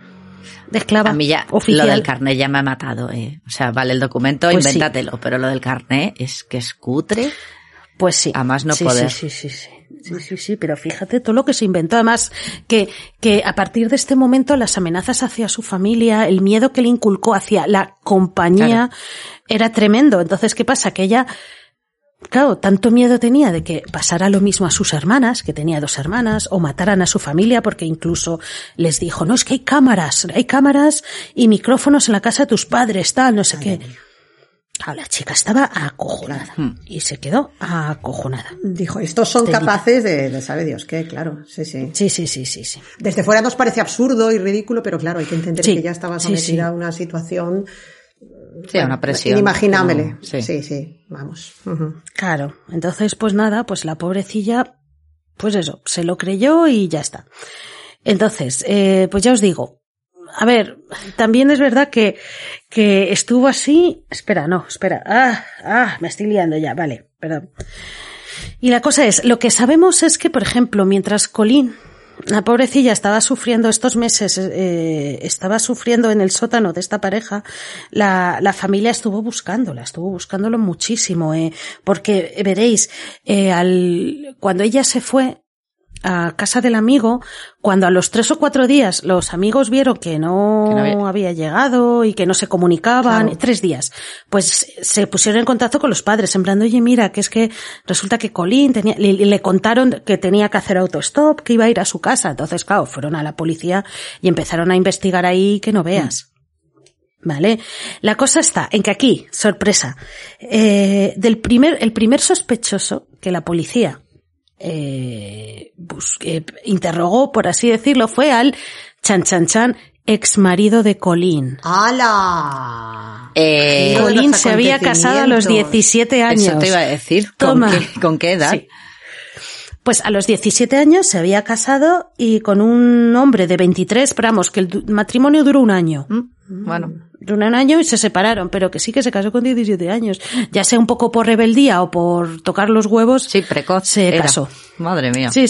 de esclava A mí ya oficial. lo del carné ya me ha matado, O sea, vale, el documento, Pues invéntatelo, sí. Pero lo del carné es que es cutre. Pues sí. A más no poder. Sí, pero fíjate todo lo que se inventó. Además, que a partir de este momento las amenazas hacia su familia, el miedo que le inculcó hacia la compañía, era tremendo. Entonces, ¿qué pasa? Que ella, claro, tanto miedo tenía de que pasara lo mismo a sus hermanas, que tenía 2 hermanas, o mataran a su familia, porque incluso les dijo, no, es que hay cámaras y micrófonos en la casa de tus padres, tal, no sé qué. La chica estaba acojonada y se quedó acojonada. Dijo, estos son capaces de sabe Dios qué, claro, sí. Sí. Desde fuera nos parece absurdo y ridículo, pero claro, hay que entender que ya estaba sometida a una situación... Sí, a una presión. Inimaginable. Sí, vamos. Claro, entonces pues nada, pues la pobrecilla, pues eso, se lo creyó y ya está. Entonces, pues ya os digo, a ver, también es verdad que estuvo así, espera, me estoy liando ya, vale, perdón. Y la cosa es, lo que sabemos es que, por ejemplo, mientras Colleen, la pobrecilla, estaba sufriendo estos meses, estaba sufriendo en el sótano de esta pareja, la familia estuvo buscándolo muchísimo, porque veréis, cuando ella se fue a casa del amigo, cuando a los 3 o 4 días los amigos vieron que no había llegado y que no se comunicaban, claro. 3 días, pues se pusieron en contacto con los padres, en plan, oye, mira, que es que resulta que Colleen le contaron que tenía que hacer autostop, que iba a ir a su casa. Entonces, claro, fueron a la policía y empezaron a investigar ahí que no veas. Vale. La cosa está en que aquí, sorpresa, el primer sospechoso que la policía interrogó, por así decirlo, fue al ex marido de Colleen. ¡Hala! Colleen se había casado a los 17 años. Eso te iba a decir. ¿Con qué edad? Sí. Pues a los 17 años se había casado y con un hombre de 23, pero vamos, que el matrimonio duró un año. Bueno. Duró un año y se separaron, pero que sí que se casó con 17 años. Ya sea un poco por rebeldía o por tocar los huevos. Sí, precoz. Se casó. Madre mía. Sí.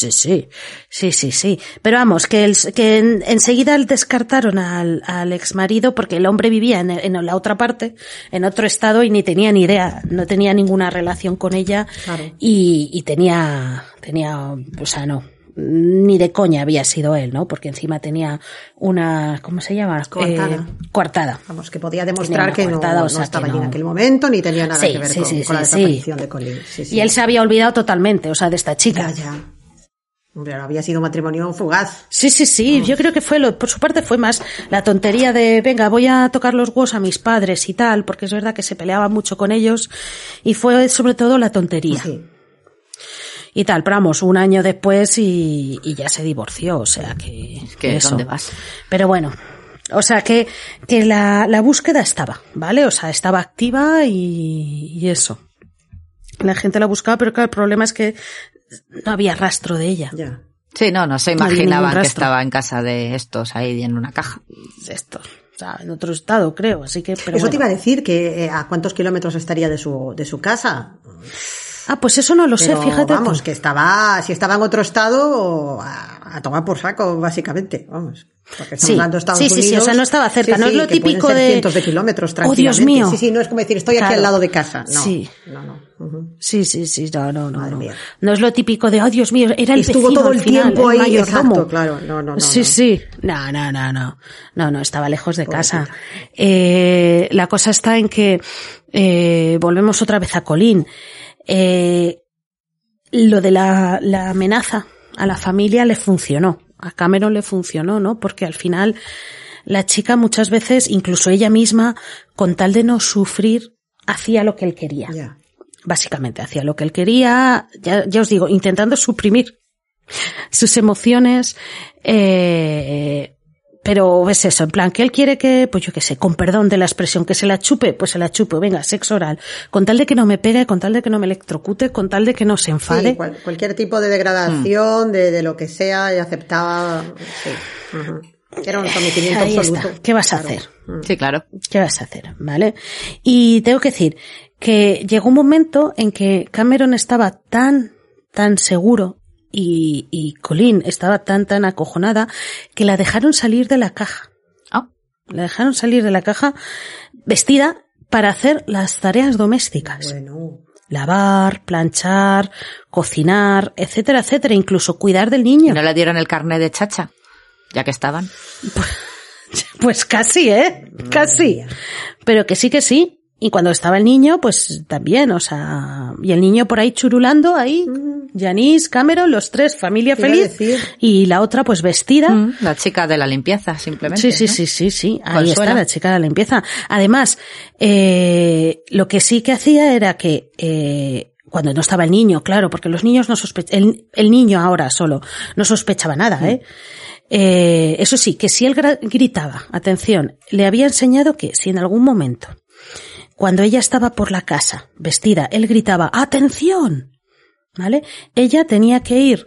Pero vamos, que enseguida descartaron al exmarido porque el hombre vivía en la otra parte, en otro estado, y ni tenía ni idea, no tenía ninguna relación con ella. Claro. Y tenía, o sea, no. Ni de coña había sido él, ¿no? Porque encima tenía una, ¿cómo se llama? Coartada. Vamos, que podía demostrar que no estaba allí en aquel momento, ni tenía nada que ver con la desaparición de Colleen. Sí. Y él se había olvidado totalmente, o sea, de esta chica. Ya. Hombre, había sido matrimonio fugaz. Sí. Vamos. Yo creo que por su parte fue más la tontería de, venga, voy a tocar los huevos a mis padres y tal, porque es verdad que se peleaba mucho con ellos, y fue sobre todo la tontería. Sí. Y tal, pero vamos, un año después y ya se divorció, o sea que... Es que eso. ¿Dónde vas? Pero bueno, o sea que la búsqueda estaba, ¿vale? O sea, estaba activa y eso. La gente la buscaba, pero claro, el problema es que no había rastro de ella. Ya. Sí, no se imaginaban que estaba en casa de estos ahí en una caja. Estos. O sea, en otro estado, creo, así que... Pero eso bueno. Te iba a decir que ¿a cuántos kilómetros estaría de su casa? Pues eso no lo sé, fíjate. Vamos, que si estaba en otro estado, a tomar por saco, básicamente, vamos. Porque estamos hablando de Estados Unidos. Sí, o sea, no estaba cerca, no es lo típico de... cientos de kilómetros, tranquilamente. Oh, Dios mío. Sí, no es como decir, estoy aquí al lado de casa. No. Sí. No. Sí, no. No es lo típico de, oh, Dios mío, era el vecino. Estuvo todo el tiempo ahí, exacto, claro, no. Sí. No, estaba lejos de casa. La cosa está en que, volvemos otra vez a Colleen. Lo de la amenaza a la familia le funcionó, a Cameron le funcionó, ¿no? Porque al final la chica muchas veces, incluso ella misma, con tal de no sufrir, hacía lo que él quería. Yeah. Básicamente hacía lo que él quería, ya os digo, intentando suprimir sus emociones, pero es eso, en plan, que él quiere que, pues yo qué sé, con perdón de la expresión, que se la chupe, pues se la chupe, venga, sexo oral, con tal de que no me pegue, con tal de que no me electrocute, con tal de que no se enfade. Sí, cualquier tipo de degradación, de lo que sea, y aceptaba, sí. Era un sometimiento absoluto. Está. ¿Qué vas a hacer? Sí, claro. ¿Qué vas a hacer? ¿Vale? Y tengo que decir que llegó un momento en que Cameron estaba tan seguro y Colleen estaba tan acojonada que la dejaron salir de la caja. La dejaron salir de la caja vestida para hacer las tareas domésticas. Bueno. Lavar, planchar, cocinar, etcétera, etcétera, incluso cuidar del niño. ¿No le dieron el carnet de chacha? Ya que estaban. Pues casi, casi. Pero que sí. Y cuando estaba el niño, pues también, o sea, y el niño por ahí churulando, ahí, Janice, Cameron, los tres, familia feliz, y la otra pues vestida. La chica de la limpieza, simplemente. Sí. Ahí está la chica de la limpieza. Además, lo que sí que hacía era que, cuando no estaba el niño, claro, porque los niños no sospechaban, el niño ahora solo, no sospechaba nada, eso sí, que si él gritaba, atención, le había enseñado que si en algún momento, cuando ella estaba por la casa, vestida, él gritaba, ¡atención! ¿Vale? Ella tenía que ir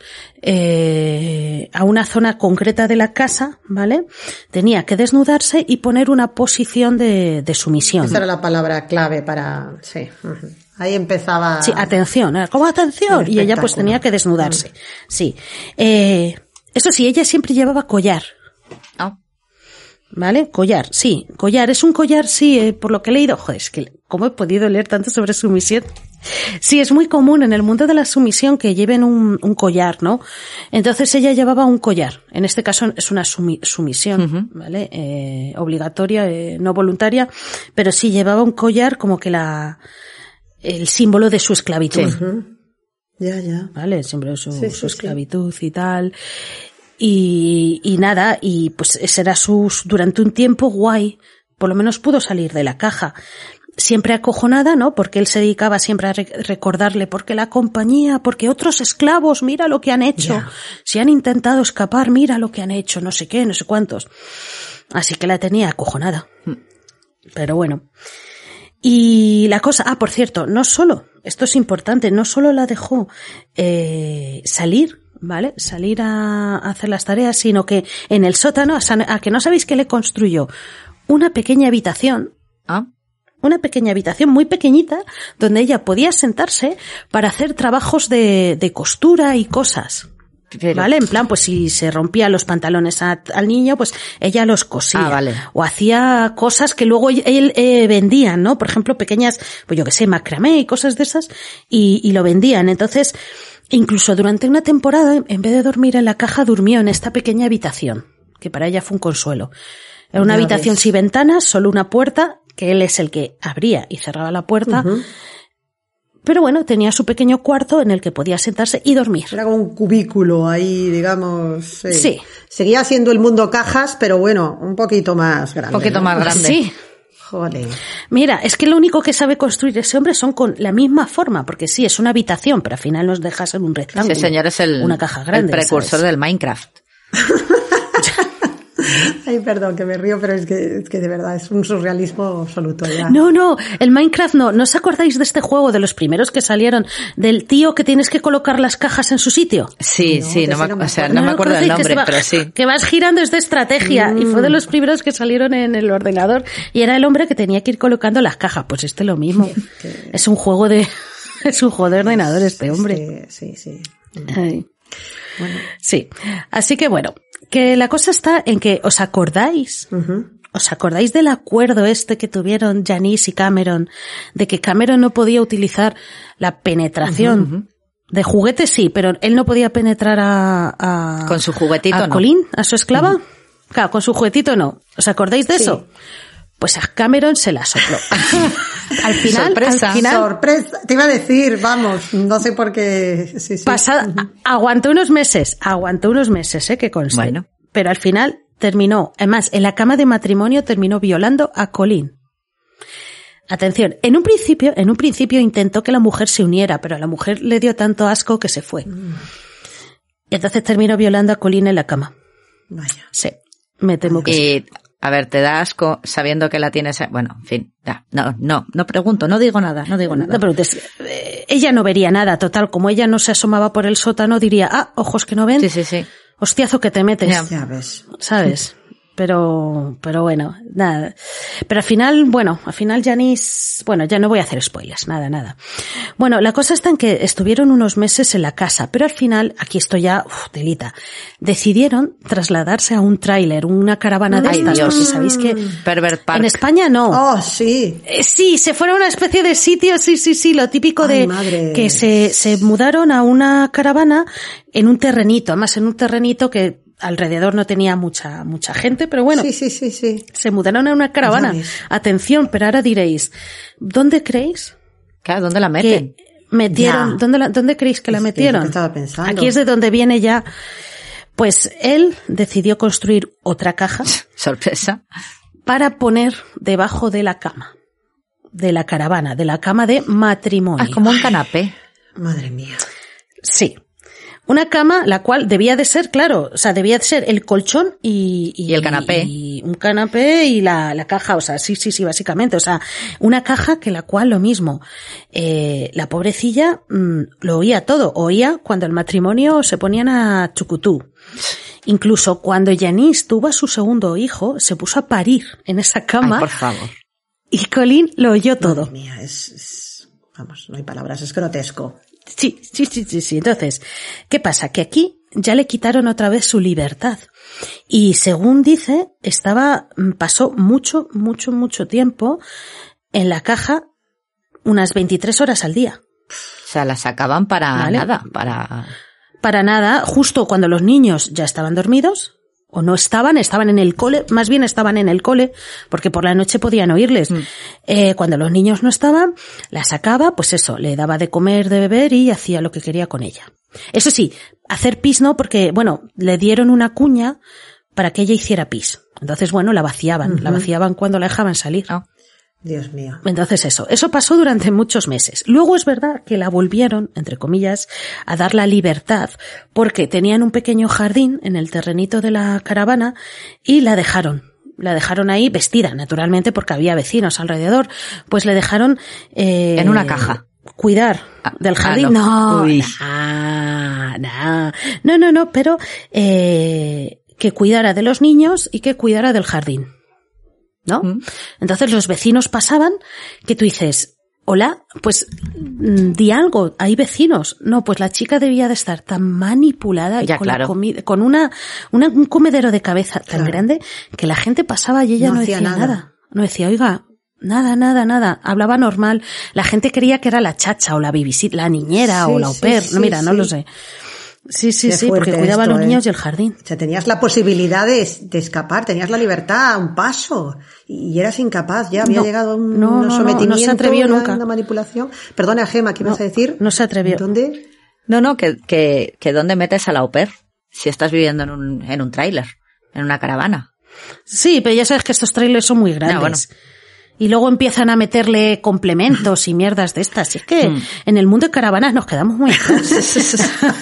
a una zona concreta de la casa, ¿vale? Tenía que desnudarse y poner una posición de sumisión. Esa era la palabra clave para... Sí. Ahí empezaba... Sí, atención, era como atención. Y ella pues tenía que desnudarse. Sí. Eso sí, ella siempre llevaba collar. ¿Vale? Collar, sí. Collar. Es un collar, sí, por lo que he leído. Joder, es que ¿cómo he podido leer tanto sobre sumisión? Sí, es muy común en el mundo de la sumisión que lleven un collar, ¿no? Entonces ella llevaba un collar. En este caso es una sumisión, ¿vale? Obligatoria, no voluntaria, pero sí llevaba un collar como que el símbolo de su esclavitud. Ya. ¿Vale? El símbolo de su esclavitud y tal. Y nada, y pues ese era durante un tiempo guay, por lo menos pudo salir de la caja. Siempre acojonada, ¿no? Porque él se dedicaba siempre a recordarle, porque la compañía, porque otros esclavos, mira lo que han hecho. Yeah. Si han intentado escapar, mira lo que han hecho, no sé qué, no sé cuántos. Así que la tenía acojonada. Pero bueno. Y la cosa, por cierto, no solo, esto es importante, no solo la dejó salir, ¿vale? Salir a hacer las tareas, sino que en el sótano, a que no sabéis que le construyó una pequeña habitación. Una pequeña habitación muy pequeñita donde ella podía sentarse para hacer trabajos de costura y cosas. ¿Vale? En plan, pues si se rompía los pantalones al niño, pues ella los cosía. Vale. O hacía cosas que luego él vendía, ¿no? Por ejemplo, pequeñas, pues yo que sé, macramé y cosas de esas, y lo vendían. Entonces, incluso durante una temporada, en vez de dormir en la caja, durmió en esta pequeña habitación, que para ella fue un consuelo. Era una habitación sin ventanas, solo una puerta, que él es el que abría y cerraba la puerta. Pero bueno, tenía su pequeño cuarto en el que podía sentarse y dormir. Era como un cubículo ahí, digamos. Sí. Seguía siendo el mundo cajas, pero bueno, un poquito más grande. Un poquito más grande. Sí. Joder. Mira, es que lo único que sabe construir ese hombre son con la misma forma, porque sí, es una habitación, pero al final nos deja ser un rectángulo. Ese señor es una caja grande, el precursor ¿sabes? del Minecraft. Ay, perdón, que me río, pero es que de verdad es un surrealismo absoluto ya. No, el Minecraft no. ¿No os acordáis de este juego, de los primeros que salieron, del tío que tienes que colocar las cajas en su sitio? Sí, no me acuerdo del nombre, pero sí. Que vas girando, es de estrategia, y fue de los primeros que salieron en el ordenador, y era el hombre que tenía que ir colocando las cajas. Pues lo mismo. Es un juego de ordenador este hombre. Sí. Ay. Bueno. Sí. Así que bueno, que la cosa está en que, ¿os acordáis? ¿Os acordáis del acuerdo este que tuvieron Janice y Cameron? De que Cameron no podía utilizar la penetración. De juguete sí, pero él no podía penetrar con su juguetito a Colleen, a su esclava. Claro, con su juguetito no. ¿Os acordáis de eso? Pues a Cameron se la sopló. Al final, sorpresa. Te iba a decir, vamos, no sé por qué. Sí. Aguantó unos meses, que conste. Bueno. Pero al final terminó, además, en la cama de matrimonio terminó violando a Colleen. Atención, en un principio intentó que la mujer se uniera, pero a la mujer le dio tanto asco que se fue. Y entonces terminó violando a Colleen en la cama. Vaya. Sí, me temo que sí. A ver, te da asco sabiendo que la tienes... Bueno, en fin, ya. No pregunto, no digo nada. No preguntes. Ella no vería nada, total, como ella no se asomaba por el sótano, diría, ojos que no ven. Sí. Hostiazo que te metes. Ya ves. ¿Sabes? pero bueno, nada. Pero al final Janice, ya no voy a hacer spoilers, nada. Bueno, la cosa está en que estuvieron unos meses en la casa, pero al final, aquí estoy ya, telita, decidieron trasladarse a un tráiler, una caravana de estas, porque sabéis que Pervert Park. En España no. Oh, sí. Sí, se fueron a una especie de sitio, sí, lo típico de madre. Que se mudaron a una caravana en un terrenito, además en un terrenito que alrededor no tenía mucha gente, pero bueno. Sí. Se mudaron a una caravana. Atención, pero ahora diréis, ¿dónde creéis? Claro, ¿dónde la meten? Que metieron, ¿dónde creéis que la metieron? Es lo que estaba pensando. Aquí es de donde viene ya. Pues él decidió construir otra caja. Sorpresa. Para poner debajo de la cama. De la caravana, de la cama de matrimonio. Como un canapé. Madre mía. Sí. Una cama, la cual debía de ser, claro, o sea, debía de ser el colchón y el canapé. Y un canapé y la caja, o sea, sí, básicamente. O sea, una caja que la cual lo mismo. La pobrecilla lo oía todo. Oía cuando el matrimonio se ponían a chucutú. Incluso cuando Janice tuvo a su segundo hijo, se puso a parir en esa cama. Ay, por favor. Y Colin lo oyó todo. Madre mía, vamos, no hay palabras, es grotesco. Sí. Entonces, ¿qué pasa? Que aquí ya le quitaron otra vez su libertad. Y según dice, pasó mucho tiempo en la caja, unas 23 horas al día. O sea, la sacaban para nada, Para nada, justo cuando los niños ya estaban dormidos, o no estaban en el cole, más bien estaban en el cole, porque por la noche podían oírles. Cuando los niños no estaban, la sacaba, pues eso, le daba de comer, de beber y hacía lo que quería con ella. Eso sí, hacer pis no, porque, le dieron una cuña para que ella hiciera pis. Entonces, la vaciaban, la vaciaban cuando la dejaban salir. Oh. Dios mío. Entonces eso pasó durante muchos meses. Luego es verdad que la volvieron, entre comillas, a dar la libertad porque tenían un pequeño jardín en el terrenito de la caravana y la dejaron ahí vestida, naturalmente, porque había vecinos alrededor. Pues le dejaron en una caja. Cuidar del jardín. No, pero que cuidara de los niños y que cuidara del jardín. ¿No? Entonces los vecinos pasaban que tú dices, hola, pues di algo, hay vecinos. No, pues la chica debía de estar tan manipulada ya, con claro. la comida, con un comedero de cabeza tan grande que la gente pasaba y ella no decía nada. No decía, oiga, nada. Hablaba normal. La gente creía que era la chacha o la babysit, la niñera o la au pair. No lo sé. Sí, porque cuidaba a los niños y el jardín. O sea, tenías la posibilidad de escapar, tenías la libertad a un paso y eras incapaz, ya había llegado a un sometimiento, no se atrevió nunca. Una manipulación. Perdona, Gema, ¿qué ibas a decir? No se atrevió. ¿Dónde? No, que ¿dónde metes a la au pair? Si estás viviendo en un tráiler, en una caravana. Sí, pero ya sabes que estos trailers son muy grandes. Y luego empiezan a meterle complementos y mierdas de estas. Y es que en el mundo de caravanas nos quedamos muy atrás.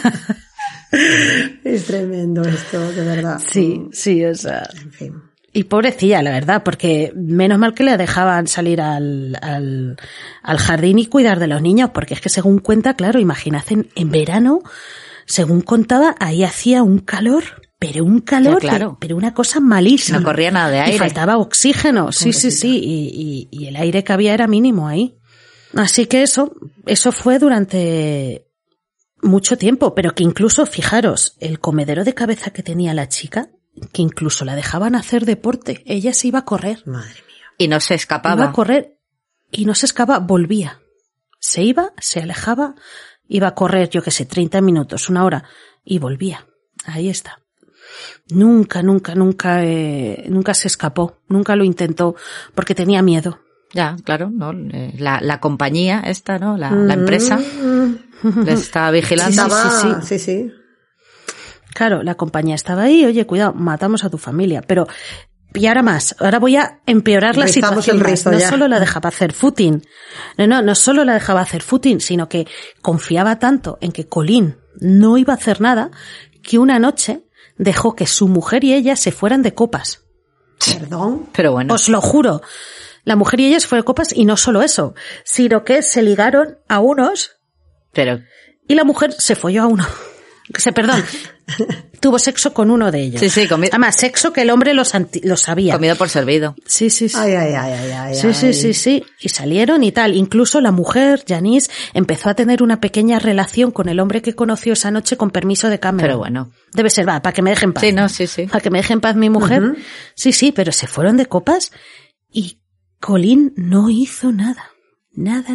Es tremendo esto, de verdad. Sí, o sea. En fin. Y pobrecilla, la verdad, porque menos mal que le dejaban salir al jardín y cuidar de los niños, porque es que según cuenta, claro, imagínate en verano, según contaba, ahí hacía un calor, pero un calor, ya, claro. pero una cosa malísima. No corría nada de aire. Y faltaba oxígeno, sí, y el aire que había era mínimo ahí. Así que eso fue durante mucho tiempo, pero que incluso, fijaros, el comedero de cabeza que tenía la chica, que incluso la dejaban hacer deporte, ella se iba a correr. Madre mía. Y no se escapaba. Iba a correr y no se escapaba, volvía. Se iba, se alejaba, iba a correr, 30 minutos, una hora, y volvía. Ahí está. Nunca se escapó, nunca lo intentó, porque tenía miedo. Ya, claro, ¿no? La compañía esta, ¿no? La empresa les estaba vigilando. Sí. Claro, la compañía estaba ahí, oye, cuidado, matamos a tu familia, pero y ahora voy a empeorar la situación. No solo la dejaba hacer footing, no solo la dejaba hacer footing, sino que confiaba tanto en que Colin no iba a hacer nada, que una noche dejó que su mujer y ella se fueran de copas. Perdón. Pero bueno. Os lo juro. La mujer y ella se fueron de copas y no solo eso, sino que se ligaron a unos. Pero. Y la mujer se folló a uno. tuvo sexo con uno de ellos. Sí, Además, sexo que el hombre lo sabía. Comido por servido. Sí. Ay. Sí. Y salieron y tal. Incluso la mujer, Janice, empezó a tener una pequeña relación con el hombre que conoció esa noche con permiso de Cameron. Pero bueno. Debe ser, para que me dejen paz. Sí. Para que me dejen paz mi mujer. Uh-huh. Sí, pero se fueron de copas y Colin no hizo nada. Nada.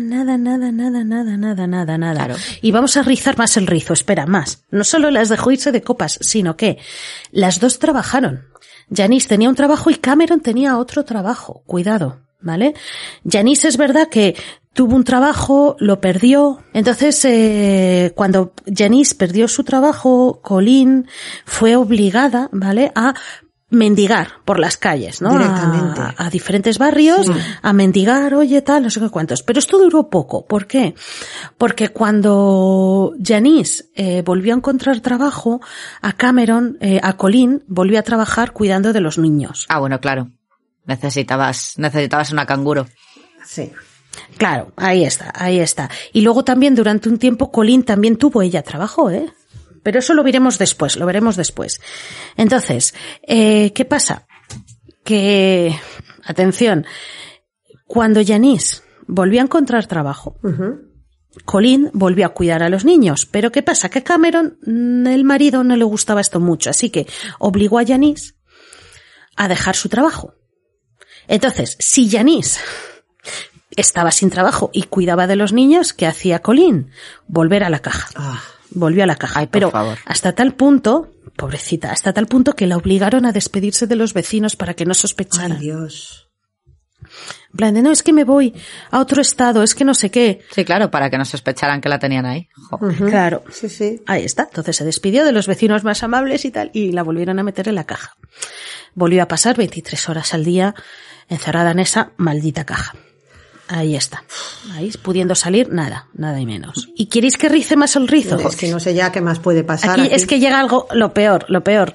Claro. Y vamos a rizar más el rizo, espera, más. No solo las dejó irse de copas, sino que las dos trabajaron. Janice tenía un trabajo y Cameron tenía otro trabajo. Cuidado, ¿vale? Janice es verdad que tuvo un trabajo, lo perdió. Entonces, cuando Janice perdió su trabajo, Colin fue obligada, ¿vale?, a mendigar por las calles, ¿no? Directamente. A diferentes barrios, a mendigar, oye, tal, no sé qué cuántos. Pero esto duró poco. ¿Por qué? Porque cuando Janice volvió a encontrar trabajo, a Colin volvió a trabajar cuidando de los niños. Ah, bueno, claro. Necesitabas una canguro. Sí. Claro, ahí está. Y luego también durante un tiempo Colin también tuvo ella trabajo, Pero eso lo veremos después. Entonces, ¿qué pasa? Que, atención, cuando Janice volvió a encontrar trabajo, Colin volvió a cuidar a los niños. Pero ¿qué pasa? Que Cameron, el marido, no le gustaba esto mucho, así que obligó a Janice a dejar su trabajo. Entonces, si Janice estaba sin trabajo y cuidaba de los niños, ¿qué hacía Colin? Volver a la caja. Volvió a la caja. Ay, pero favor. hasta tal punto, pobrecita, que la obligaron a despedirse de los vecinos para que no sospecharan. Ay, Dios. En plan de, no, es que me voy a otro estado, es que no sé qué. Sí, claro, para que no sospecharan que la tenían ahí. Claro. Sí. Ahí está. Entonces se despidió de los vecinos más amables y tal, y la volvieron a meter en la caja. Volvió a pasar 23 horas al día encerrada en esa maldita caja. Ahí está. Ahí, pudiendo salir, nada y menos. ¿Y queréis que rice más el rizo? Es que no sé ya qué más puede pasar. Aquí es que llega algo, lo peor.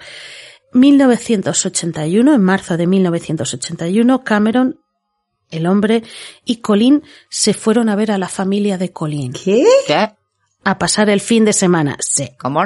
1981, en marzo de 1981, Cameron, el hombre, y Colin se fueron a ver a la familia de Colin. ¿Qué? A pasar el fin de semana. Sí. ¿Cómo?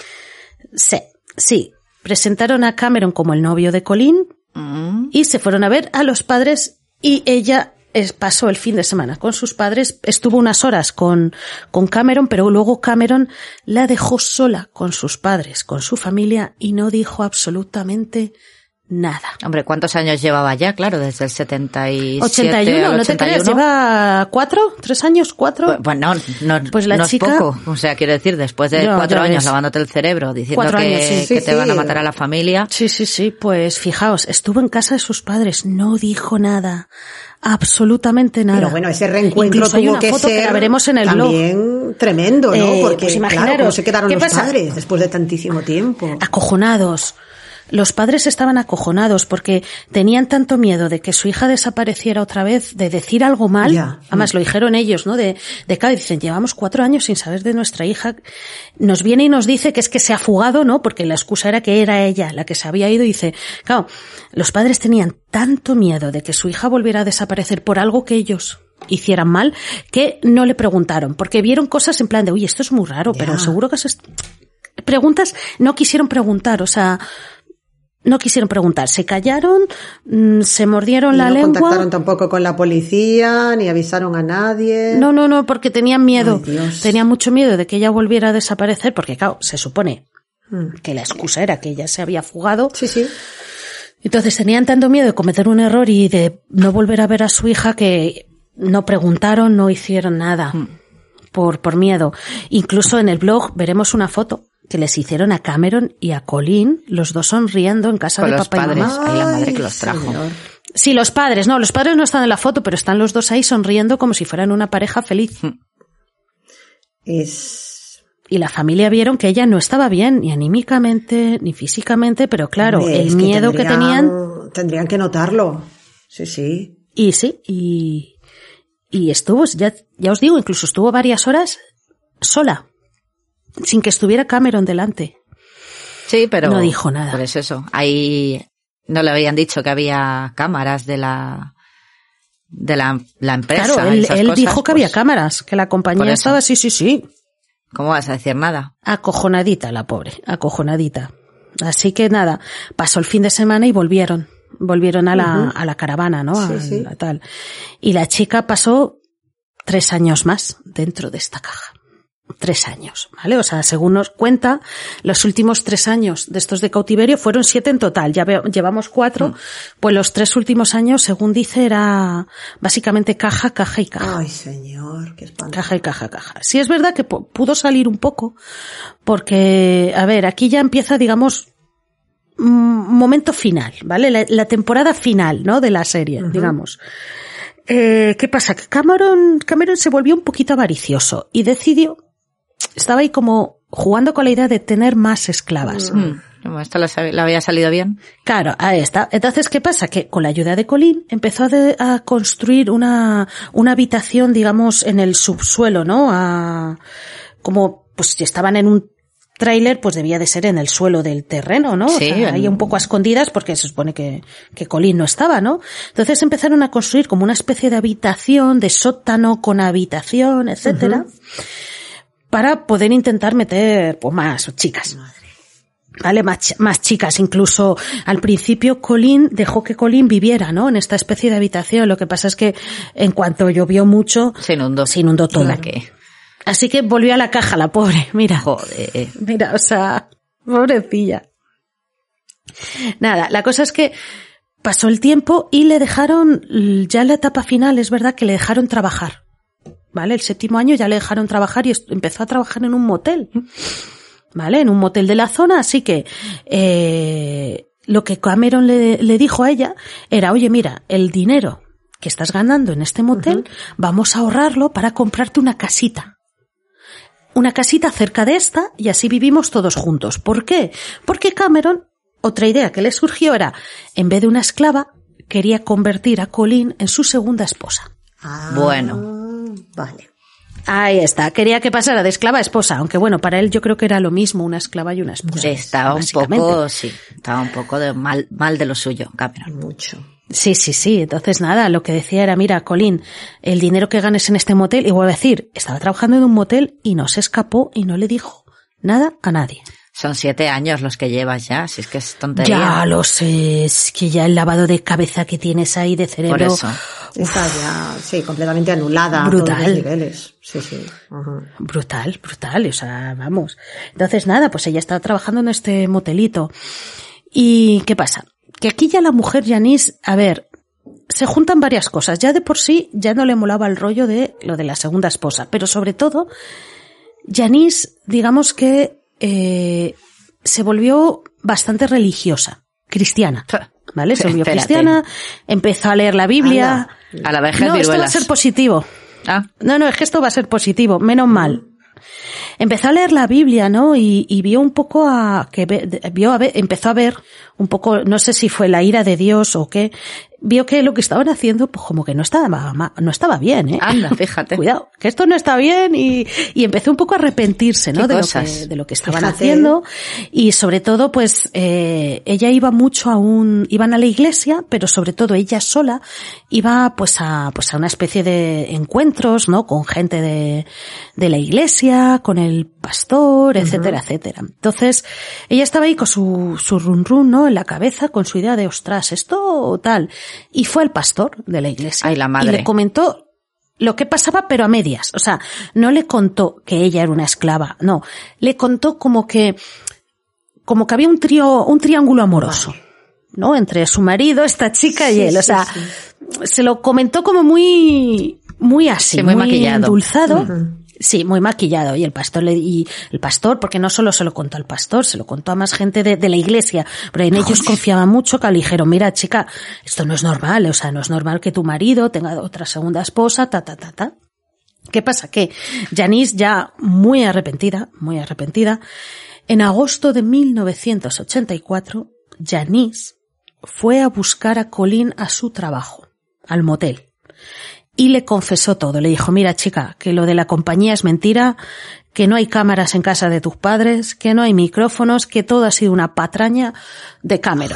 Sí. Presentaron a Cameron como el novio de Colin y se fueron a ver a los padres y ella pasó el fin de semana con sus padres, estuvo unas horas con Cameron, pero luego Cameron la dejó sola con sus padres, con su familia, y no dijo absolutamente nada. Hombre, ¿cuántos años llevaba ya? Claro, desde el 77 81, al 81. ¿No te crees? ¿Lleva 3 años? Pues no, pues la chica, es poco. O sea, quiero decir, después de 4 años lavándote el cerebro, diciendo que te van a matar a la familia. Sí, pues fijaos, estuvo en casa de sus padres, no dijo nada. Absolutamente nada. Pero bueno, ese reencuentro tuvo que ser, que la veremos en el también blog. Tremendo, ¿no? Porque pues claro, ¿cómo se quedaron los padres después de tantísimo tiempo? Acojonados. Los padres estaban acojonados porque tenían tanto miedo de que su hija desapareciera otra vez, de decir algo mal. Además, lo dijeron ellos, ¿no? De cada dicen, llevamos 4 años sin saber de nuestra hija. Nos viene y nos dice que es que se ha fugado, ¿no? Porque la excusa era que era ella la que se había ido, y dice, claro, los padres tenían tanto miedo de que su hija volviera a desaparecer por algo que ellos hicieran mal, que no le preguntaron, porque vieron cosas en plan de, uy, esto es muy raro, pero seguro que preguntas, no quisieron preguntar, no quisieron preguntar, se callaron, se mordieron la lengua. No contactaron tampoco con la policía, ni avisaron a nadie. No, porque tenían miedo. Ay, Dios. Tenían mucho miedo de que ella volviera a desaparecer, porque claro, se supone que la excusa era que ella se había fugado. Sí. Entonces tenían tanto miedo de cometer un error y de no volver a ver a su hija que no preguntaron, no hicieron nada. Por miedo. Incluso en el blog veremos una foto que les hicieron a Cameron y a Colin, los dos sonriendo en casa de papá y mamá. Ahí la madre que los trajo. Señor. Sí, los padres no están en la foto, pero están los dos ahí sonriendo como si fueran una pareja feliz. Y la familia vieron que ella no estaba bien, ni anímicamente, ni físicamente, pero claro, Hombre, el miedo que tenían... Tendrían que notarlo. Sí. Y estuvo, ya os digo, incluso estuvo varias horas sola, sin que estuviera Cameron delante. Sí, pero no dijo nada. Pues eso, ahí no le habían dicho que había cámaras de la empresa. Claro, él dijo que había cámaras, que la compañía estaba, sí. ¿Cómo vas a decir nada? Acojonadita la pobre, acojonadita. Así que nada, pasó el fin de semana y volvieron a la caravana, ¿no? Sí. A tal. Y la chica pasó 3 años más dentro de esta caja. 3 años, ¿vale? O sea, según nos cuenta, los últimos 3 años de estos de cautiverio fueron 7 en total. Ya llevamos 4, pues los 3 últimos años, según dice, era básicamente caja y caja. Ay, señor, qué espanto. Caja y caja. Sí es verdad que pudo salir un poco, porque, a ver, aquí ya empieza, digamos, momento final, ¿vale? La temporada final, ¿no? De la serie, digamos. ¿Qué pasa? Que Cameron se volvió un poquito avaricioso y decidió, estaba ahí como jugando con la idea de tener más esclavas. Esto le había salido bien. Claro, ahí está. Entonces, ¿qué pasa? Que con la ayuda de Colin empezó a construir una habitación, digamos, en el subsuelo, ¿no? Como, pues si estaban en un tráiler, pues debía de ser en el suelo del terreno, ¿no? Sí, o sea, ahí un poco a escondidas porque se supone que Colin no estaba, ¿no? Entonces empezaron a construir como una especie de habitación, de sótano con habitación, etcétera, para poder intentar meter, pues, más chicas. Vale, más chicas. Incluso al principio Colin dejó que Colin viviera, ¿no? En esta especie de habitación. Lo que pasa es que en cuanto llovió mucho, se inundó todo. Así que volvió a la caja, la pobre. Mira. Joder. Mira, o sea, pobrecilla. Nada, la cosa es que pasó el tiempo y le dejaron, ya en la etapa final, es verdad que le dejaron trabajar. ¿Vale? El 7º año ya le dejaron trabajar y empezó a trabajar en un motel. ¿Vale? En un motel de la zona, así que, lo que Cameron le dijo a ella era, oye, mira, el dinero que estás ganando en este motel, vamos a ahorrarlo para comprarte una casita. Una casita cerca de esta y así vivimos todos juntos. ¿Por qué? Porque Cameron, otra idea que le surgió era, en vez de una esclava, quería convertir a Colin en su segunda esposa. Bueno. Vale. Ahí está, quería que pasara de esclava a esposa, aunque bueno, para él yo creo que era lo mismo, una esclava y una esposa. Estaba un poco de mal de lo suyo, Cameron. Mucho. Sí. Entonces nada, lo que decía era, mira, Colin, el dinero que ganes en este motel, y vuelvo a decir, estaba trabajando en un motel y no se escapó y no le dijo nada a nadie. Son 7 años los que llevas ya, si es que es tontería. Ya lo sé, es que ya el lavado de cabeza que tienes ahí de cerebro. Por eso. Está ya, sí, completamente anulada. Brutal. A todos los niveles. Sí. Brutal, o sea, vamos. Entonces nada, pues ella estaba trabajando en este motelito. ¿Y qué pasa? Que aquí ya la mujer Janice, a ver, se juntan varias cosas. Ya de por sí ya no le molaba el rollo de lo de la segunda esposa, pero sobre todo Janice, digamos que se volvió bastante religiosa, cristiana, ¿vale? Se volvió cristiana, empezó a leer la Biblia. A la vejez no, viruelas. esto va a ser positivo. No, es que esto va a ser positivo, menos mal. Empezó a leer la Biblia, ¿no? Y vio un poco empezó a ver un poco, no sé si fue la ira de Dios o qué, vio que lo que estaban haciendo, pues como que no estaba bien, ¿eh? Anda, fíjate. Cuidado, que esto no está bien y empezó un poco a arrepentirse, ¿no? De lo que estaban haciendo. Y sobre todo, pues, ella iba mucho iban a la iglesia, pero sobre todo ella sola iba pues a una especie de encuentros, ¿no? Con gente de la iglesia, con el pastor, etcétera, etcétera. Entonces, ella estaba ahí con su run run, ¿no? En la cabeza, con su idea de, ostras, esto o tal. Y fue al pastor de la iglesia. Ay, la madre. Y le comentó lo que pasaba, pero a medias. O sea, no le contó que ella era una esclava, no. Le contó como que había un triángulo amoroso, ¿no? Entre su marido, esta chica y él. O sea, se lo comentó como muy así, sí, muy maquillado. Endulzado. Sí, muy maquillado. Y el pastor, porque no solo se lo contó al pastor, se lo contó a más gente de la iglesia. Pero en ellos confiaban mucho, que le dijeron, mira, chica, esto no es normal. O sea, no es normal que tu marido tenga otra segunda esposa, ta. ¿Qué pasa? Que Janice, ya muy arrepentida, en agosto de 1984, Janice fue a buscar a Colin a su trabajo, al motel. Y le confesó todo. Le dijo, mira, chica, que lo de la compañía es mentira, que no hay cámaras en casa de tus padres, que no hay micrófonos, que todo ha sido una patraña de Cameron.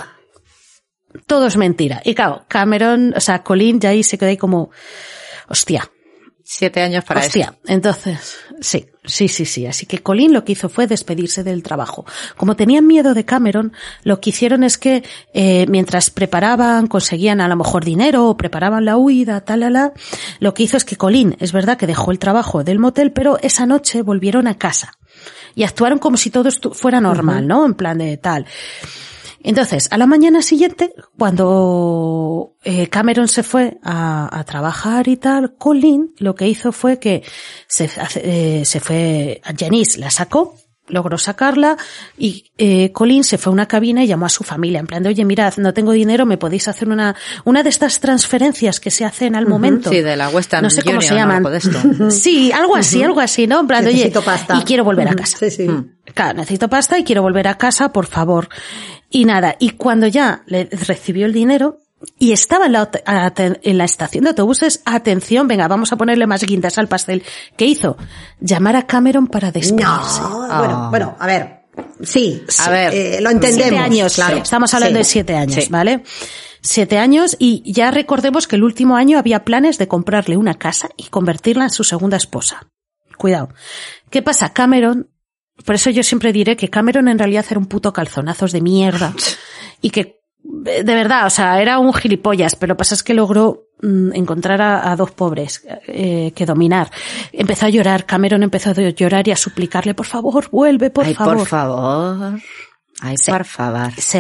Todo es mentira. Y claro, Colin ya ahí se quedó ahí como, hostia, 7 años para Hostia, entonces, sí. Así que Colin lo que hizo fue despedirse del trabajo. Como tenían miedo de Cameron, lo que hicieron es que mientras preparaban, conseguían a lo mejor dinero o preparaban la huida, lo que hizo es que Colin, es verdad que dejó el trabajo del motel, pero esa noche volvieron a casa y actuaron como si todo fuera normal, ¿no? En plan de tal. Entonces, a la mañana siguiente, cuando Cameron se fue a trabajar y tal, Colin lo que hizo fue que se fue, Janice la sacó, logró sacarla y Colin se fue a una cabina y llamó a su familia en plan de, oye, mirad, no tengo dinero, me podéis hacer una de estas transferencias que se hacen al momento. Sí, de la Western no sé cómo Union, se llaman. ¿no? De esto. Sí, algo así, ¿no? En plan de, oye, pasta. Y quiero volver a casa. Sí. Claro, necesito pasta y quiero volver a casa, por favor. Y nada, y cuando ya le recibió el dinero y estaba en la estación de autobuses, atención, venga, vamos a ponerle más guindas al pastel. ¿Qué hizo? Llamar a Cameron para despedirse. No, bueno, a ver. Sí, a ver, lo entendemos. 7 años, claro. Estamos hablando de 7 años, ¿vale? 7 años y ya recordemos que el último año había planes de comprarle una casa y convertirla en su segunda esposa. Cuidado. ¿Qué pasa? Cameron, por eso yo siempre diré que Cameron en realidad era un puto calzonazos de mierda y que, de verdad, o sea, era un gilipollas, pero lo que pasa es que logró encontrar a 2 pobres que dominar. Empezó a llorar, Cameron empezó a llorar y a suplicarle, por favor, vuelve, por favor. Por favor. Ay, Sí. por favor. Sí.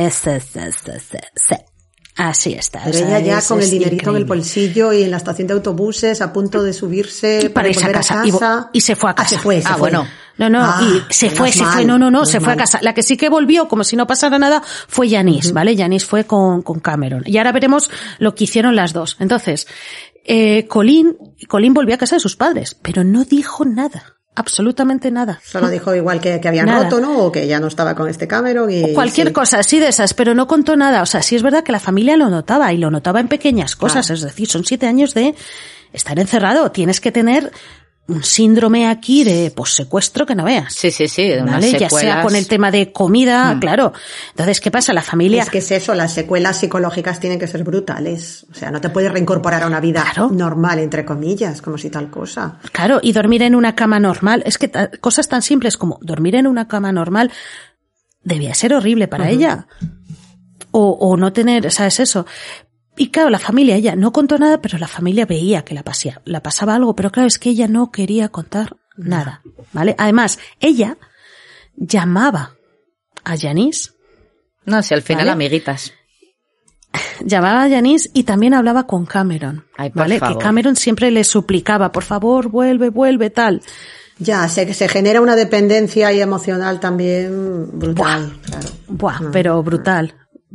Así está. Pero ella ya con el dinerito en el bolsillo y en la estación de autobuses a punto de subirse para irse a casa. Y se fue a casa. Se fue. Bueno. No, y se fue, se fue a casa. La que sí que volvió, como si no pasara nada, fue Janice, ¿vale? Janice fue con Cameron. Y ahora veremos lo que hicieron las dos. Entonces, Colin volvió a casa de sus padres, pero no dijo nada. Absolutamente nada. Solo dijo igual que habían roto, ¿no? O que ya no estaba con este Cameron y... Cualquier cosa así de esas, pero no contó nada. O sea, sí es verdad que la familia lo notaba y lo notaba en pequeñas cosas. Claro. Es decir, son 7 años de estar encerrado. Tienes que tener un síndrome aquí de secuestro que no veas. Sí, de unas ¿vale? secuelas. Ya sea con el tema de comida, claro. Entonces, ¿qué pasa? La familia... Es que es eso, las secuelas psicológicas tienen que ser brutales. O sea, no te puedes reincorporar a una vida normal, entre comillas, como si tal cosa. Claro, y dormir en una cama normal. Es que cosas tan simples como dormir en una cama normal debía ser horrible para ella. O no tener, ¿sabes eso? Y claro, la familia, ella no contó nada, pero la familia veía que la pasaba algo, pero claro, es que ella no quería contar nada, ¿vale? Además, ella llamaba a Janice. No, si al final, ¿vale? Amiguitas. Llamaba a Janice y también hablaba con Cameron, Ay, ¿vale? favor. Que Cameron siempre le suplicaba, por favor, vuelve, tal. Ya, se genera una dependencia y emocional también brutal, claro. Pero brutal.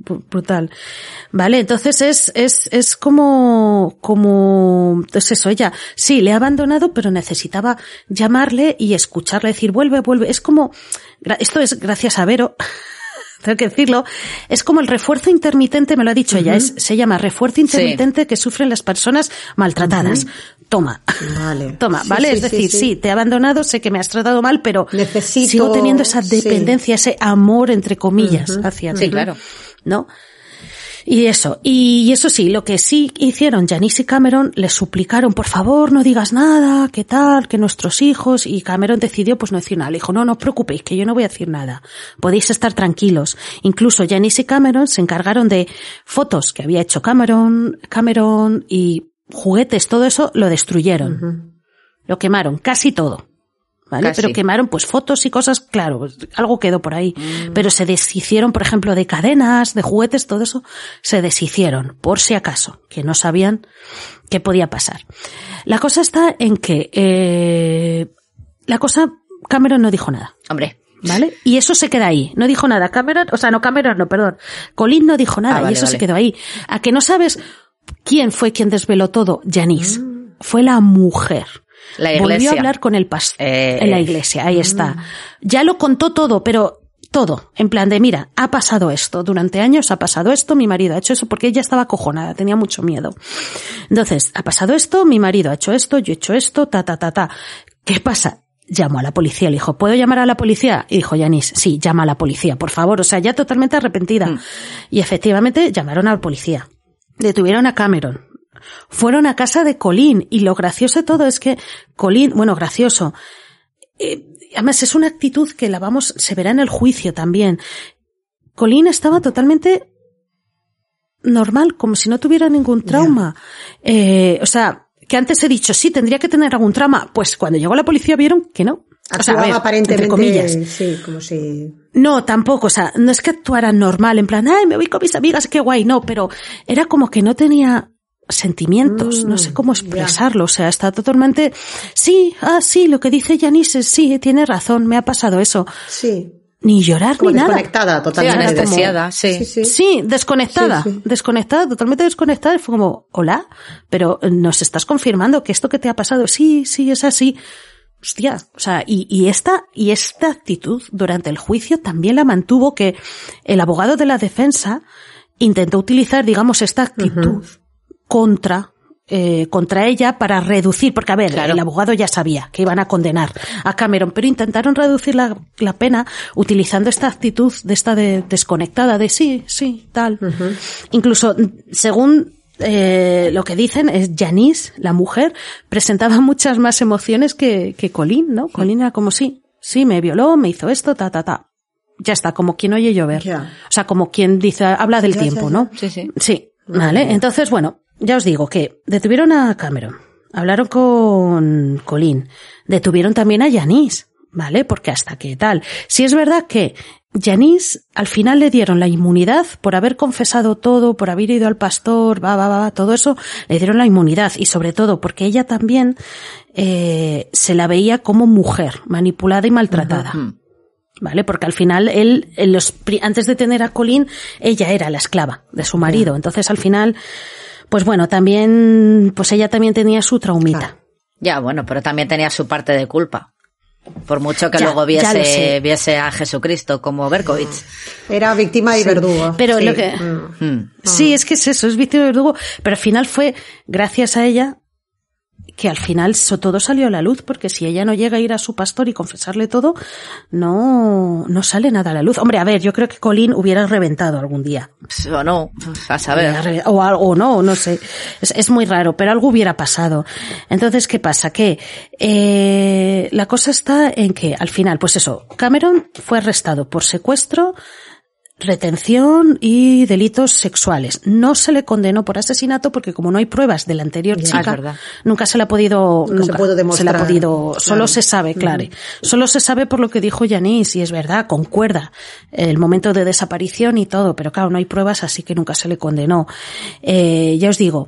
Vale, entonces es como es eso, ella sí le ha abandonado, pero necesitaba llamarle y escucharle decir vuelve, es como, esto es gracias a Vero, tengo que decirlo, es como el refuerzo intermitente, me lo ha dicho ella, se llama refuerzo intermitente que sufren las personas maltratadas. Toma, ¿vale? Es decir, sí, te he abandonado, sé que me has tratado mal, pero sigo teniendo esa dependencia, ese amor, entre comillas, hacia ti. Sí, claro. ¿No? Y eso sí, lo que sí hicieron Janice y Cameron, le suplicaron, por favor, no digas nada, qué tal, que nuestros hijos, y Cameron decidió pues no decir nada, le dijo, no os preocupéis, que yo no voy a decir nada, podéis estar tranquilos. Incluso Janice y Cameron se encargaron de fotos que había hecho Cameron y juguetes, todo eso lo destruyeron, lo quemaron, casi todo. ¿Vale? Casi. Pero quemaron pues fotos y cosas, claro, algo quedó por ahí. Pero se deshicieron, por ejemplo, de cadenas, de juguetes, todo eso, se deshicieron, por si acaso, que no sabían qué podía pasar. La cosa está en que, Cameron no dijo nada. Hombre. ¿Vale? Y eso se queda ahí. No dijo nada. Colin no dijo nada y eso se quedó ahí. A que no sabes quién fue quien desveló todo, Janice. Fue la mujer. La iglesia. Volvió a hablar con el pastor en la iglesia, ahí está. Ya lo contó todo, pero todo, en plan de, mira, ha pasado esto, durante años ha pasado esto, mi marido ha hecho eso, porque ella estaba acojonada, tenía mucho miedo. Entonces, ha pasado esto, mi marido ha hecho esto, yo he hecho esto, ¿Qué pasa? Llamó a la policía, le dijo, ¿puedo llamar a la policía? Y dijo Janice, sí, llama a la policía, por favor, o sea, ya totalmente arrepentida. Y efectivamente llamaron a la policía. Detuvieron a Cameron. fueron a casa de Colleen, y lo gracioso de todo es que Colleen, bueno, gracioso, además es una actitud que se verá en el juicio también. Colleen estaba totalmente normal, como si no tuviera ningún trauma. O sea, que antes he dicho, sí, tendría que tener algún trauma. Pues cuando llegó la policía vieron que no. O sea, a ver, aparentemente, entre comillas. Sí, como si... No, tampoco, o sea, no es que actuara normal, en plan, ay, me voy con mis amigas, qué guay, no, pero era como que no tenía sentimientos, no sé cómo expresarlo, o sea, está totalmente, sí, lo que dice Janice, sí, tiene razón, me ha pasado eso. Sí. Ni llorar como ni nada. Desconectada, totalmente. Sí, anestesiada, sí. Sí, desconectada, desconectada, totalmente desconectada, y fue como, hola, pero nos estás confirmando que esto que te ha pasado, sí, es así. Hostia, o sea, y esta actitud durante el juicio también la mantuvo, que el abogado de la defensa intentó utilizar, digamos, esta actitud contra ella para reducir, porque a ver, el abogado ya sabía que iban a condenar a Cameron, pero intentaron reducir la pena utilizando esta actitud de desconectada, de sí, tal. Incluso, según lo que dicen es Janice, la mujer, presentaba muchas más emociones que Colleen, ¿no? Colleen era como sí, me violó, me hizo esto, ya está, como quien oye llover. O sea, como quien dice, habla del tiempo, ¿no? Sí, vale. Entonces, bueno, ya os digo que detuvieron a Cameron, hablaron con Colleen, detuvieron también a Janice, ¿vale? Porque hasta que tal. Sí es verdad que Janice al final le dieron la inmunidad por haber confesado todo, por haber ido al pastor, todo eso, le dieron la inmunidad, y sobre todo porque ella también se la veía como mujer, manipulada y maltratada. ¿Vale? Porque al final antes de tener a Colleen, ella era la esclava de su marido. Entonces al final, pues bueno, también, pues ella también tenía su traumita. Ya, bueno, pero también tenía su parte de culpa. Por mucho que luego viese a Jesucristo como Berkowitz. Era víctima y verdugo. Pero lo que, sí, es que es eso, es víctima y verdugo. Pero al final fue gracias a ella que al final todo salió a la luz, porque si ella no llega a ir a su pastor y confesarle todo, no sale nada a la luz. Hombre, a ver, yo creo que Colleen hubiera reventado algún día. O no, a saber. O no sé. Es muy raro, pero algo hubiera pasado. Entonces, ¿qué pasa? Que la cosa está en que al final, pues eso, Cameron fue arrestado por secuestro, retención y delitos sexuales. No se le condenó por asesinato porque como no hay pruebas de la anterior chica, nunca se le ha podido, se puede demostrar. Solo se sabe, claro. Solo se sabe por lo que dijo Janice, y es verdad, concuerda el momento de desaparición y todo, pero claro, no hay pruebas, así que nunca se le condenó. Ya os digo,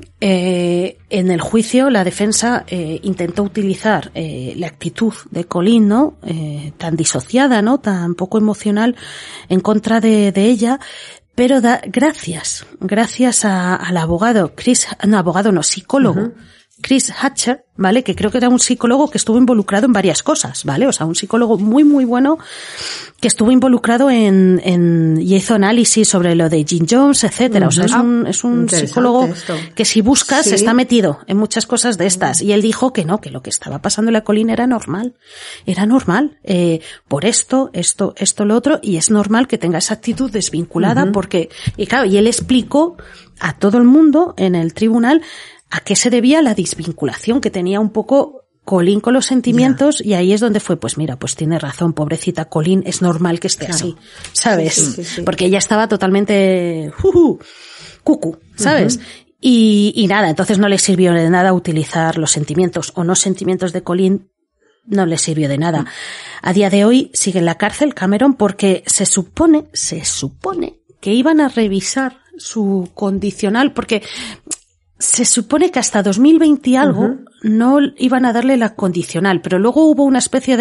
en el juicio la defensa intentó utilizar la actitud de Colleen, ¿no? Tan disociada, ¿no? Tan poco emocional en contra de ella, pero gracias al abogado psicólogo Chris Hatcher, ¿vale? Que creo que era un psicólogo que estuvo involucrado en varias cosas, ¿vale? O sea, un psicólogo muy, muy bueno que estuvo involucrado y hizo análisis sobre lo de Jim Jones, etcétera. O sea, es un psicólogo que si buscas está metido en muchas cosas de estas. Y él dijo que no, que lo que estaba pasando en la Colleen era normal. Era normal. Por esto, lo otro, y es normal que tenga esa actitud desvinculada porque, y claro, y él explicó a todo el mundo en el tribunal a qué se debía la desvinculación que tenía un poco Colleen con los sentimientos, y ahí es donde fue, pues mira, pues tiene razón, pobrecita Colleen, es normal que esté así, ¿sabes? Sí. Porque ella estaba totalmente cucu, ¿sabes? Y nada, entonces no le sirvió de nada utilizar los sentimientos o no sentimientos de Colleen, no le sirvió de nada. A día de hoy sigue en la cárcel Cameron porque se supone que iban a revisar su condicional, porque se supone que hasta 2020 y algo no iban a darle la condicional, pero luego hubo una especie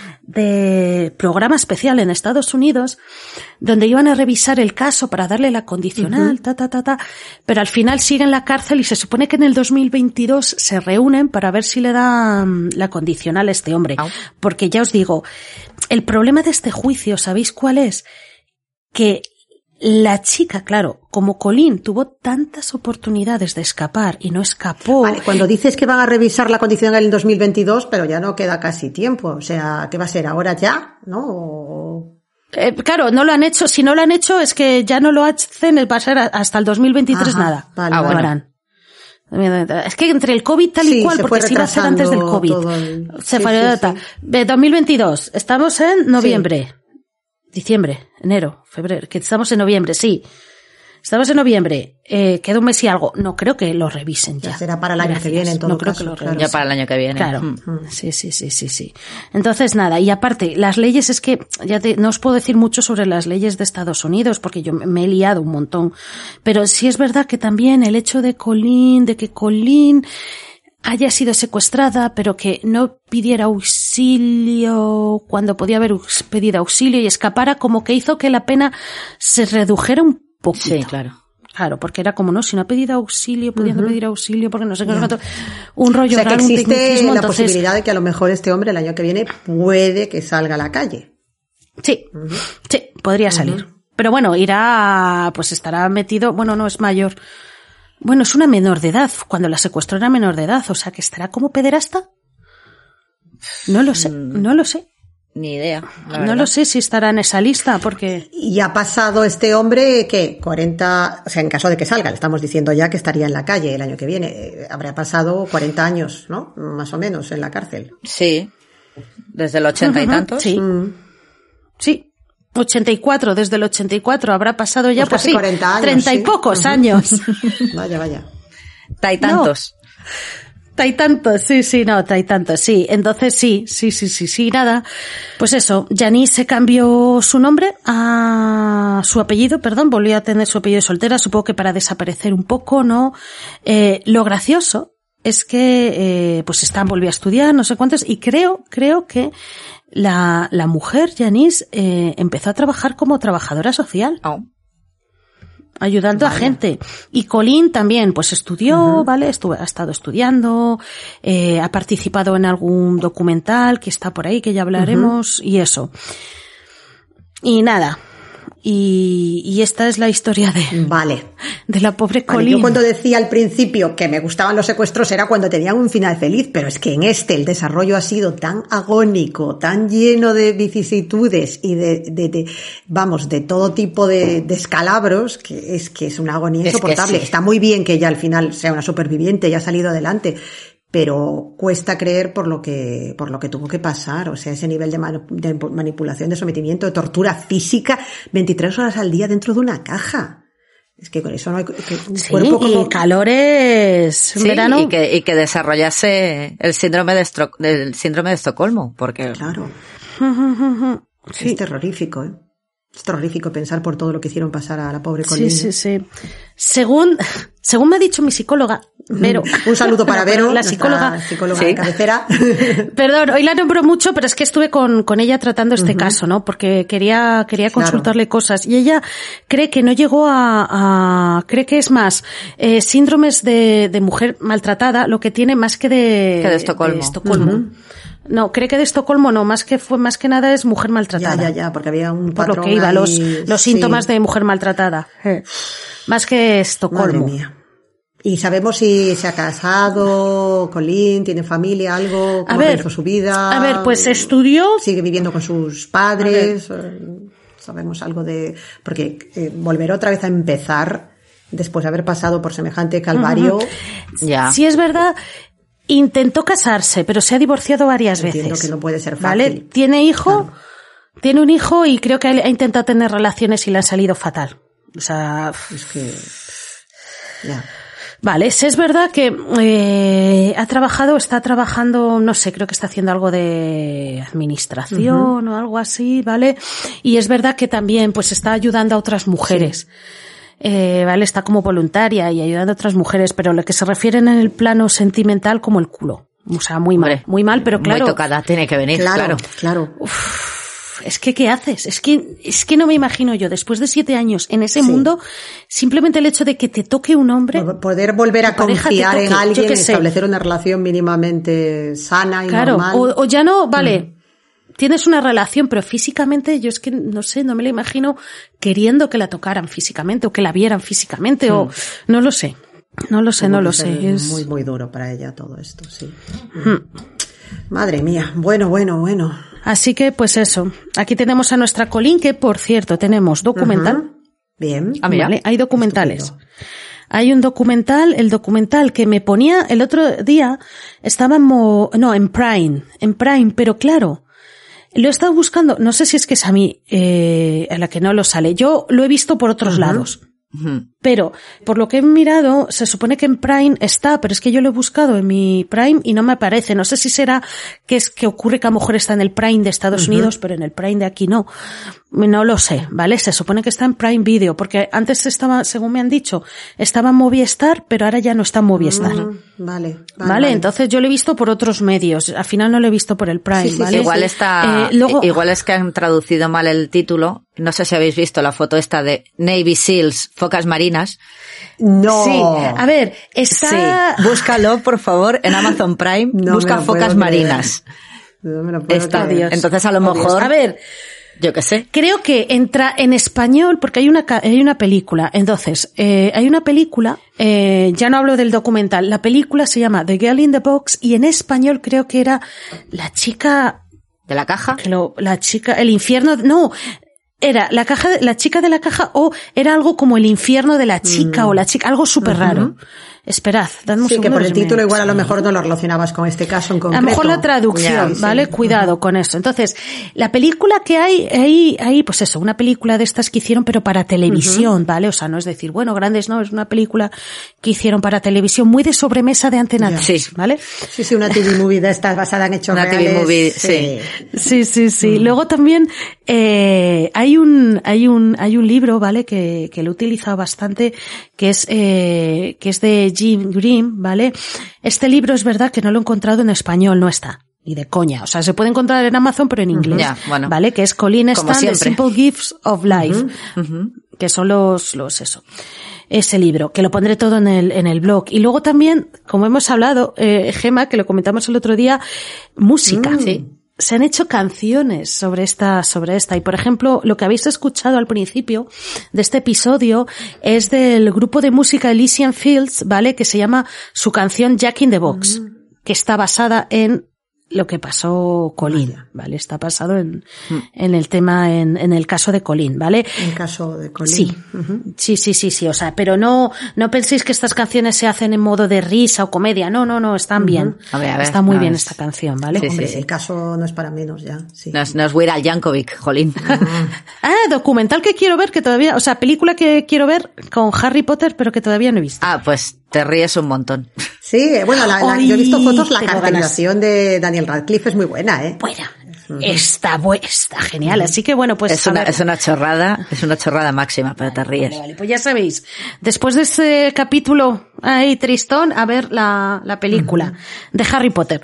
de programa especial en Estados Unidos donde iban a revisar el caso para darle la condicional, pero al final sigue en la cárcel y se supone que en el 2022 se reúnen para ver si le dan la condicional a este hombre. Porque ya os digo, el problema de este juicio, ¿sabéis cuál es? Que la chica, claro, como Colleen tuvo tantas oportunidades de escapar y no escapó. Vale, cuando dices que van a revisar la condición en el 2022, pero ya no queda casi tiempo. O sea, ¿qué va a ser? ¿Ahora ya? ¿No? Claro, no lo han hecho. Si no lo han hecho es que ya no lo hacen, va a ser hasta el 2023 nada. Vale, lo harán. Es que entre el COVID tal y cual, porque se iba a hacer antes del COVID. Se fue data. 2022, estamos en noviembre. Diciembre, enero, febrero, que estamos en noviembre, sí. Estamos en noviembre, queda un mes y algo. No creo que lo revisen ya. Será para el año que viene, en todo caso. No creo que lo revisen. Ya para el año que viene. Claro. Sí. Entonces, nada, y aparte, las leyes es que no os puedo decir mucho sobre las leyes de Estados Unidos, porque yo me he liado un montón. Pero sí es verdad que también el hecho de que Colleen haya sido secuestrada, pero que no pidiera auxilio cuando podía haber pedido auxilio y escapara, como que hizo que la pena se redujera un poquito. Sí, claro. Claro, porque era como, no, si no ha pedido auxilio, pudiendo pedir auxilio, porque no sé qué, un rollo raro, que existe un tecnicismo, la entonces, posibilidad de que a lo mejor este hombre el año que viene puede que salga a la calle. Sí, sí, podría salir. Pero bueno, estará metido, bueno, no es mayor. Bueno, es una menor de edad. Cuando la secuestró era menor de edad, o sea que estará como pederasta. No lo sé. Ni idea. No lo sé si estará en esa lista, porque... Y ha pasado este hombre, ¿qué? 40, o sea, en caso de que salga, le estamos diciendo ya que estaría en la calle el año que viene. Habrá pasado 40 años, ¿no? Más o menos, en la cárcel. Sí. Desde el 80 y tantos. Sí. Sí. 84, desde el 84 habrá pasado ya, pues sí, 40 años, 30 y pocos años. Vaya. Taitantos. Taitantos, sí. Entonces sí, nada. Pues eso, Janice se cambió su nombre a su apellido, volvió a tener su apellido de soltera, supongo que para desaparecer un poco, ¿no? Lo gracioso es que, volvió a estudiar, no sé cuántos, y creo que la mujer, Janice, empezó a trabajar como trabajadora social. Oh. Ayudando a gente. Y Colleen también, pues estudió, ¿vale? Ha estado estudiando, ha participado en algún documental que está por ahí, que ya hablaremos, y eso. Y nada. Y esta es la historia de la pobre Colleen. Yo cuando decía al principio que me gustaban los secuestros era cuando tenían un final feliz, pero es que en el desarrollo ha sido tan agónico, tan lleno de vicisitudes y de todo tipo de descalabros que es una agonía insoportable. Sí. Está muy bien que ella al final sea una superviviente y ha salido adelante, pero cuesta creer por lo que tuvo que pasar, o sea, ese nivel de manipulación, de sometimiento, de tortura física, 23 horas al día dentro de una caja. Es que con eso no hay cuerpo como... y calores en verano. Y que desarrollase el síndrome de Estocolmo, porque... Claro. Sí. Es terrorífico, ¿eh? Es terrorífico pensar por todo lo que hicieron pasar a la pobre Colleen. Sí. Según me ha dicho mi psicóloga, Vero. Un saludo para Vero, la psicóloga de cabecera. Perdón, hoy la nombro mucho, pero es que estuve con ella tratando este caso, ¿no? Porque quería consultarle cosas. Y ella cree que no llegó cree que es más, síndromes de mujer maltratada, lo que tiene más que de Estocolmo. No, cree que de Estocolmo no, más que nada es mujer maltratada. Ya, porque había un patrón. Por lo que iba, ahí, los síntomas de mujer maltratada. Más que Estocolmo. Madre mía. ¿Y sabemos si se ha casado, Colleen, tiene familia, algo? ¿Cómo hizo su vida? A ver, pues estudió. ¿Sigue viviendo con sus padres? ¿Sabemos algo de...? Porque volver otra vez a empezar, después de haber pasado por semejante calvario... Ya. Sí, es verdad... Intentó casarse, pero se ha divorciado varias veces. Entiendo que no puede ser fácil. ¿Vale? Tiene un hijo y creo que ha intentado tener relaciones y le han salido fatal. O sea... Es que... Ya. Vale, es verdad que está trabajando, no sé, creo que está haciendo algo de administración o algo así, ¿vale? Y es verdad que también pues está ayudando a otras mujeres. Sí. Vale, está como voluntaria y ayudando a otras mujeres, pero lo que se refieren en el plano sentimental como el culo. O sea, muy mal, pero claro. Muy tocada, tiene que venir, claro. Uf, es que, ¿qué haces? Es que no me imagino yo, después de 7 años en ese mundo, simplemente el hecho de que te toque un hombre. Poder volver a confiar en alguien, establecer una relación mínimamente sana y normal. O ya no, vale. Tienes una relación, pero físicamente yo es que no sé, no me la imagino queriendo que la tocaran físicamente o que la vieran físicamente o no lo sé. No lo sé. Es muy, muy duro para ella todo esto, sí. Madre mía. Bueno. Así que, pues eso. Aquí tenemos a nuestra Colleen, que por cierto tenemos documental. Bien. Vale, hay documentales. Hay un documental, el documental que me ponía el otro día, estaba en Prime, pero claro, lo he estado buscando, no sé si es que es a mí, a la que no lo sale. Yo lo he visto por otros lados. Pero, por lo que he mirado, se supone que en Prime está, pero es que yo lo he buscado en mi Prime y no me aparece. No sé si será que es que ocurre que a lo mejor está en el Prime de Estados Unidos, pero en el Prime de aquí no. No lo sé, ¿vale? Se supone que está en Prime Video, porque antes estaba, según me han dicho, estaba en Movistar, pero ahora ya no está en Movistar. Vale. Entonces yo lo he visto por otros medios. Al final no lo he visto por el Prime, Sí, ¿vale? Igual está, igual es que han traducido mal el título. No sé si habéis visto la foto esta de Navy Seals, focas marinas. No. Sí, A ver, está... Sí, búscalo, por favor, en Amazon Prime. No busca me lo puedo focas creer. marinas. No me lo puedo Está creer. bien. Entonces a lo mejor, A ver, yo qué sé. creo que entra en español porque hay una película. Entonces, hay una película, ya no hablo del documental, la película se llama The Girl in the Box y en español creo que era la chica... ¿De la caja? El infierno, no, era la chica de la caja o era algo como el infierno de la chica o la chica, algo súper raro. Esperad, dadme un Sí, segundo. que por el título igual a lo mejor no lo relacionabas con este caso en concreto. A lo mejor la traducción, Ya, ¿vale? sí. Cuidado con esto. Entonces, la película que hay, pues eso, una película de estas que hicieron pero para televisión, ¿vale? O sea, no es decir, bueno, grandes no, es una película que hicieron para televisión, muy de sobremesa de Antena 3, Sí. ¿vale? Sí, una TV movie de estas basada en hechos Una TV reales. movie, sí. Sí. Luego también hay un libro, ¿vale? Que lo he utilizado bastante, que es de Jim Green, ¿vale? Este libro es verdad que no lo he encontrado en español, no está. Ni de coña. O sea, se puede encontrar en Amazon, pero en inglés. Ya, bueno. ¿Vale? Que es Colin Como Stan, The siempre. Simple Gifts of Life. Que son los eso. Ese libro, que lo pondré todo en el blog. Y luego también, como hemos hablado, Gema, que lo comentamos el otro día, música. Sí. Se han hecho canciones sobre esta. Y por ejemplo, lo que habéis escuchado al principio de este episodio es del grupo de música Elysian Fields, ¿vale? Que se llama su canción Jack in the Box, que está basada en lo que pasó Colin, ¿vale? Está basado en el tema, en el caso de Colin, ¿vale? En caso de Colin. Sí. Sí. O sea, pero no penséis que estas canciones se hacen en modo de risa o comedia. No, están bien. A ver, Está muy no, bien es- esta canción, ¿vale? Sí, Hombre, sí. el caso no es para menos ya. Sí. No es Weird Al Yankovic, jolín. Documental que quiero ver, que todavía, o sea, película que quiero ver con Harry Potter, pero que todavía no he visto. Ah, pues te ríes un montón. Sí, bueno, yo he visto Ay, fotos, la tengo caracterización de Daniel Radcliffe es muy buena, ¿eh? Bueno, está genial. Así que bueno, pues Es a una, ver. es una chorrada máxima, pero te ríes. Vale, pues ya sabéis, después de ese capítulo ahí tristón, a ver la película de Harry Potter.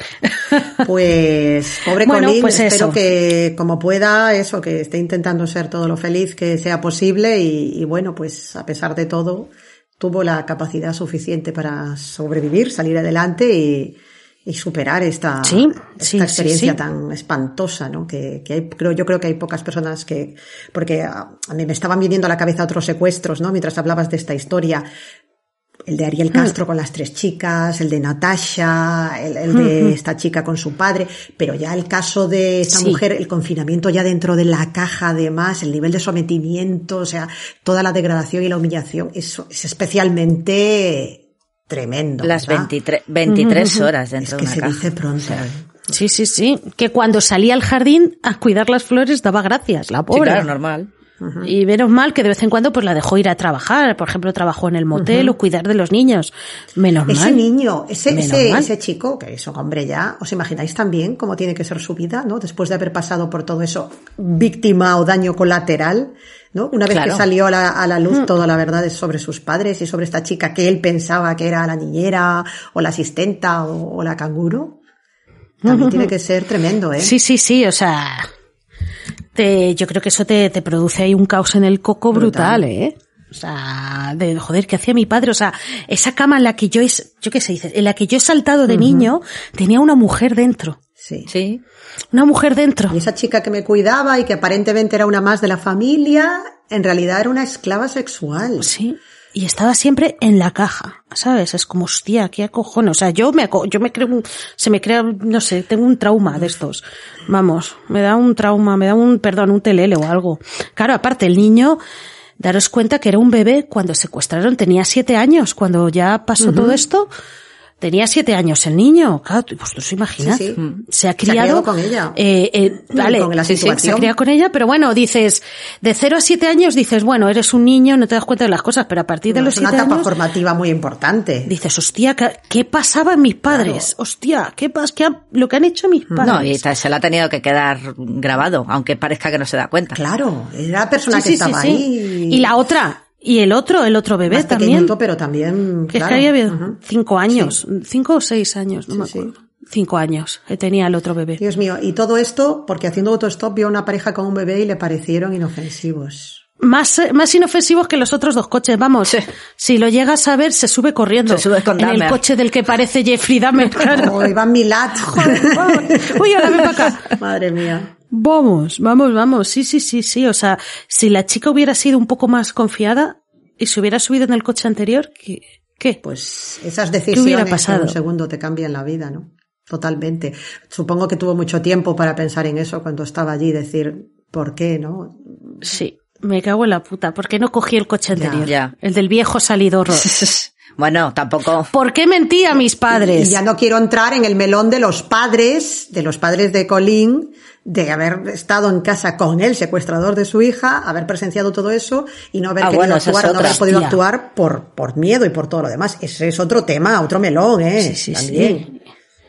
Pues, pobre Bueno, Colin, pues espero eso. que como pueda, eso, que esté intentando ser todo lo feliz que sea posible y bueno, pues a pesar de todo, tuvo la capacidad suficiente para sobrevivir, salir adelante y superar esta experiencia tan espantosa, ¿no? Que hay, yo creo que hay pocas personas porque a mí me estaban viniendo a la cabeza otros secuestros, ¿no? Mientras hablabas de esta historia. El de Ariel Castro con las 3 chicas, el de Natasha, el de esta chica con su padre, pero ya el caso de esta mujer, el confinamiento ya dentro de la caja, además, el nivel de sometimiento, o sea, toda la degradación y la humillación, eso es especialmente tremendo. Las ¿verdad? 23 horas dentro Es que de se una dice caja. pronto. Sí. Que cuando salía al jardín a cuidar las flores daba gracias, la Sí, pobre. claro, normal. Y menos mal que de vez en cuando pues la dejó ir a trabajar. Por ejemplo, trabajó en el motel o cuidar de los niños. Menos Ese mal. niño, Menos mal. ese chico, que es un hombre ya, ¿os imagináis también cómo tiene que ser su vida, ¿no? Después de haber pasado por todo eso, víctima o daño colateral, ¿no? Una vez Claro. que salió a la luz toda la verdad es sobre sus padres y sobre esta chica que él pensaba que era la niñera o la asistenta o la canguro, también tiene que ser tremendo, ¿eh? Sí, o sea, yo creo que eso te produce ahí un caos en el coco brutal, ¿eh? O sea, de joder, ¿qué hacía mi padre? O sea, esa cama en la que en la que yo he saltado de niño, tenía una mujer dentro. Sí. Sí. Una mujer dentro. Y esa chica que me cuidaba y que aparentemente era una más de la familia, en realidad era una esclava sexual. Sí. Y estaba siempre en la caja, ¿sabes? Es como, hostia, qué acojono. O sea, yo me creo, no sé, tengo un trauma de estos. Vamos, me da un trauma, un telele o algo. Claro, aparte el niño, daros cuenta que era un bebé cuando secuestraron, tenía 7 años, cuando ya pasó todo esto. Tenía 7 años el niño. Claro, vosotros imaginad. Sí. Se ha criado con ella. Vale, con la se ha situación. criado con ella, pero bueno, dices, de 0 a 7 años dices, bueno, eres un niño, no te das cuenta de las cosas, pero a partir de los 7 Es una etapa años formativa muy importante. dices, hostia, ¿qué pasaba en mis padres? Claro. Hostia, lo que han hecho mis padres. No, y se le ha tenido que quedar grabado, aunque parezca que no se da cuenta. Claro, era la persona que estaba ahí. Y la otra, y el otro bebé más también. pequeñito, pero también, Que claro. es que había 5 años, 5 o 6 años, no me Sí, acuerdo. 5 años tenía el otro bebé. Dios mío, y todo esto porque haciendo autostop vio a una pareja con un bebé y le parecieron inofensivos. Más inofensivos que los otros 2 coches, vamos. Sí. Si lo llegas a ver, se sube corriendo. Se sube con en el Dahmer. coche del que parece Jeffrey Dahmer. Claro. Oh, Iván Milat. Uy, ahora ven para acá. Madre mía. Vamos. Sí. O sea, si la chica hubiera sido un poco más confiada y se hubiera subido en el coche anterior, ¿qué? Pues esas hubiera decisiones en pasado? un segundo te cambian la vida, ¿no? Totalmente. Supongo que tuvo mucho tiempo para pensar en eso cuando estaba allí, decir, ¿por qué, no? Sí, me cago en la puta. ¿Por qué no cogí el coche anterior? Ya. El del viejo salidorro. Bueno, tampoco. ¿Por qué mentí a mis padres? Y ya no quiero entrar en el melón de los padres de Colleen, de haber estado en casa con el secuestrador de su hija, haber presenciado todo eso y no haber querido bueno, esa es actuar, no otra. haber podido Hostia. actuar por miedo y por todo lo demás. Ese es otro tema, otro melón, Sí. también.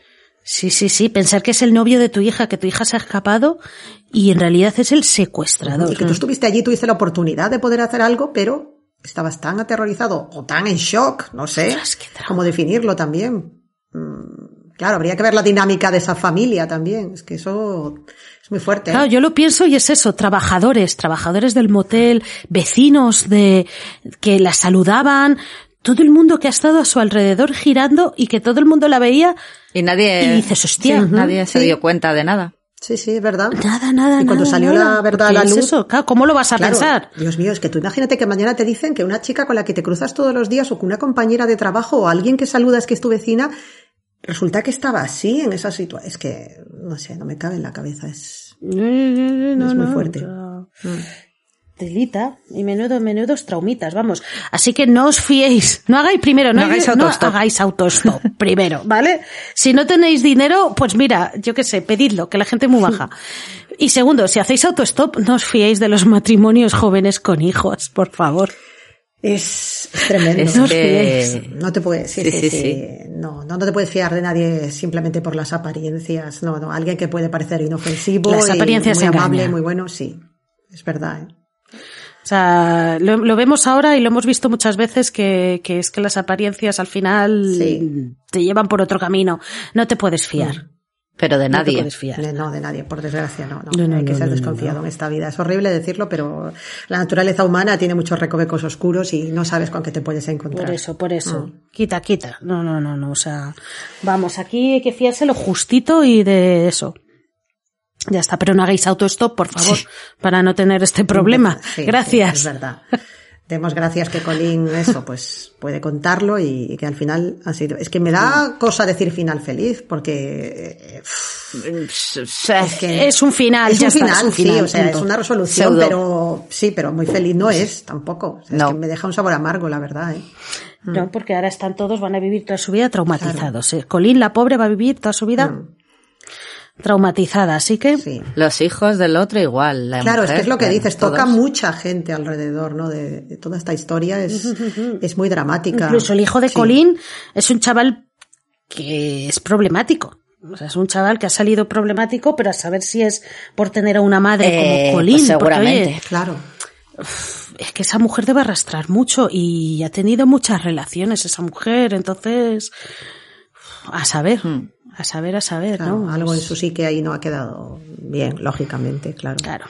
Sí. Pensar que es el novio de tu hija, que tu hija se ha escapado y en realidad es el secuestrador. Y que tú estuviste allí, tuviste la oportunidad de poder hacer algo, pero estabas tan aterrorizado o tan en shock, no sé Ostras, qué trauma. cómo definirlo también. Claro, habría que ver la dinámica de esa familia también. Es que eso es muy fuerte. Claro, yo lo pienso y es eso, trabajadores del motel, vecinos que la saludaban, todo el mundo que ha estado a su alrededor girando y que todo el mundo la veía Y nadie. y dices, hostia, Nadie se Sí. dio cuenta de nada. Sí, es verdad. nada. Y cuando salió la verdad a la ¿Qué es luz, eso? Claro, ¿cómo lo vas a claro, pensar? Dios mío, es que tú imagínate que mañana te dicen que una chica con la que te cruzas todos los días o con una compañera de trabajo o alguien que saludas que es tu vecina, resulta que estaba así en esa situación. Es que, no sé, no me cabe en la cabeza. Es muy fuerte. Telita y menudos traumitas, vamos. Así que no os fiéis, no hagáis primero, no hagáis autostop primero, ¿vale? Si no tenéis dinero, pues mira, yo qué sé, pedidlo, que la gente es muy baja. Y segundo, si hacéis autostop, no os fiéis de los matrimonios jóvenes con hijos, por favor. Es tremendo. Es No os que- fiéis. No te puedes, Sí. No te puedes fiar de nadie simplemente por las apariencias. No, alguien que puede parecer inofensivo, Las y apariencias muy amable, engañan. muy bueno, sí. Es verdad, ¿eh? O sea, lo vemos ahora y lo hemos visto muchas veces que es que las apariencias al final Sí. te llevan por otro camino. No te puedes fiar. Pero de No te nadie. puedes fiar. No, de nadie, por desgracia, no. No, Hay que ser no, desconfiado en esta vida. Es horrible decirlo, pero la naturaleza humana tiene muchos recovecos oscuros y no sabes con qué te puedes encontrar. Por eso. Quita. No. O sea, vamos, aquí hay que fiarse lo justito y de eso. Ya está, pero no hagáis autostop, por favor, para no tener este problema. Sí, Gracias. Sí, es verdad. Demos gracias que Colleen eso pues puede contarlo y que al final ha sido. Es que me da cosa decir final feliz porque es que Es un final, es ya un está, final, es un final, sí, o sea, punto. es una resolución, Pseudo. pero muy feliz no es tampoco. O sea, No. Es que me deja un sabor amargo, la verdad, ¿eh? No, porque ahora están todos, van a vivir toda su vida traumatizados. Colleen, la pobre, va a vivir toda su vida traumatizada, así que Sí. Los hijos del otro igual. La Claro, es que mujer, es lo que dices, toca todos. mucha gente alrededor, ¿no? De toda esta historia es muy dramática. incluso el hijo de Sí. Colleen es un chaval que es problemático. O sea, es un chaval que ha salido problemático, pero a saber si es por tener a una madre como Colleen. pues porque, seguramente. oye, Claro. es que esa mujer debe arrastrar mucho y ha tenido muchas relaciones esa mujer, entonces a saber, Claro, ¿no? algo en su psique ahí no ha quedado bien, lógicamente, claro. Claro.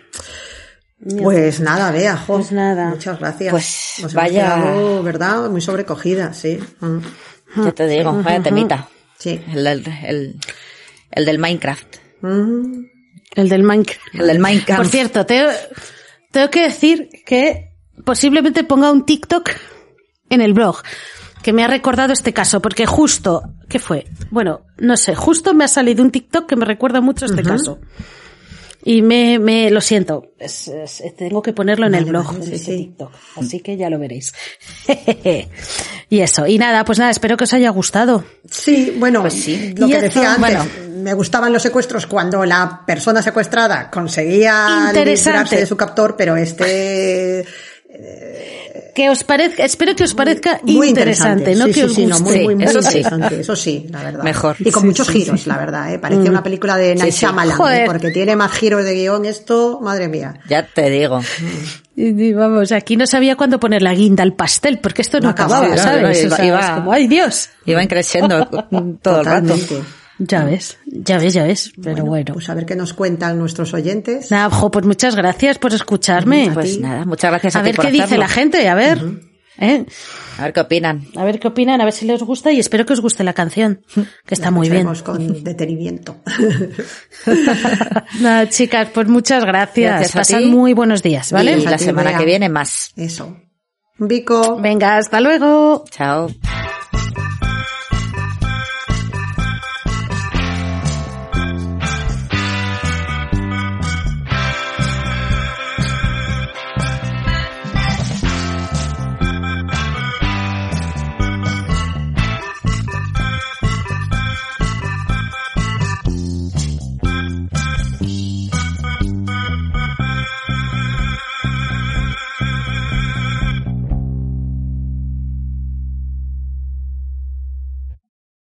Pues nada, Bea, jo, Pues nada. muchas gracias. Pues Nos hemos vaya- quedado, ¿verdad? Muy sobrecogida, sí. Ya te digo, vaya temita. Sí. El del Minecraft. El del Minecraft. El del Minecraft. Por cierto, tengo que decir que posiblemente ponga un TikTok en el blog que me ha recordado este caso, porque justo, ¿qué fue? Bueno, no sé, justo me ha salido un TikTok que me recuerda mucho este caso. y me lo siento. Tengo que ponerlo en el blog de TikTok. Así que ya lo veréis. Y eso. Y nada, pues nada, espero que os haya gustado. Sí, bueno, pues sí. Lo y que esto, decía antes, bueno, me gustaban los secuestros cuando la persona secuestrada conseguía librarse de su captor, pero que os parezca, espero que os parezca muy interesante, no sí, que os guste. No, muy eso interesante, eso sí, la verdad. Mejor. Y con muchos giros, la verdad, Parece una película de Night Shyamalan, porque tiene más giros de guión esto, madre mía. Ya te digo. Y vamos, aquí no sabía cuándo poner la guinda al pastel, porque esto no acababa, ¿sabes? Iba, o sea, es como, ¡ay, Dios! Iban creciendo todo Totalmente. el rato. Ya ves, pero bueno. Pues a ver qué nos cuentan nuestros oyentes. Nada, pues muchas gracias por escucharme. Pues nada, muchas gracias a ti ver por qué dice hacerlo. la gente, a ver. A ver qué opinan. A ver qué opinan, a ver si les gusta y espero que os guste la canción, que está muy bien. Con detenimiento. Nada, chicas, pues muchas gracias. Pasad muy buenos días, ¿vale? Y la semana que viene más. Eso. Un bico. Venga, hasta luego. Chao.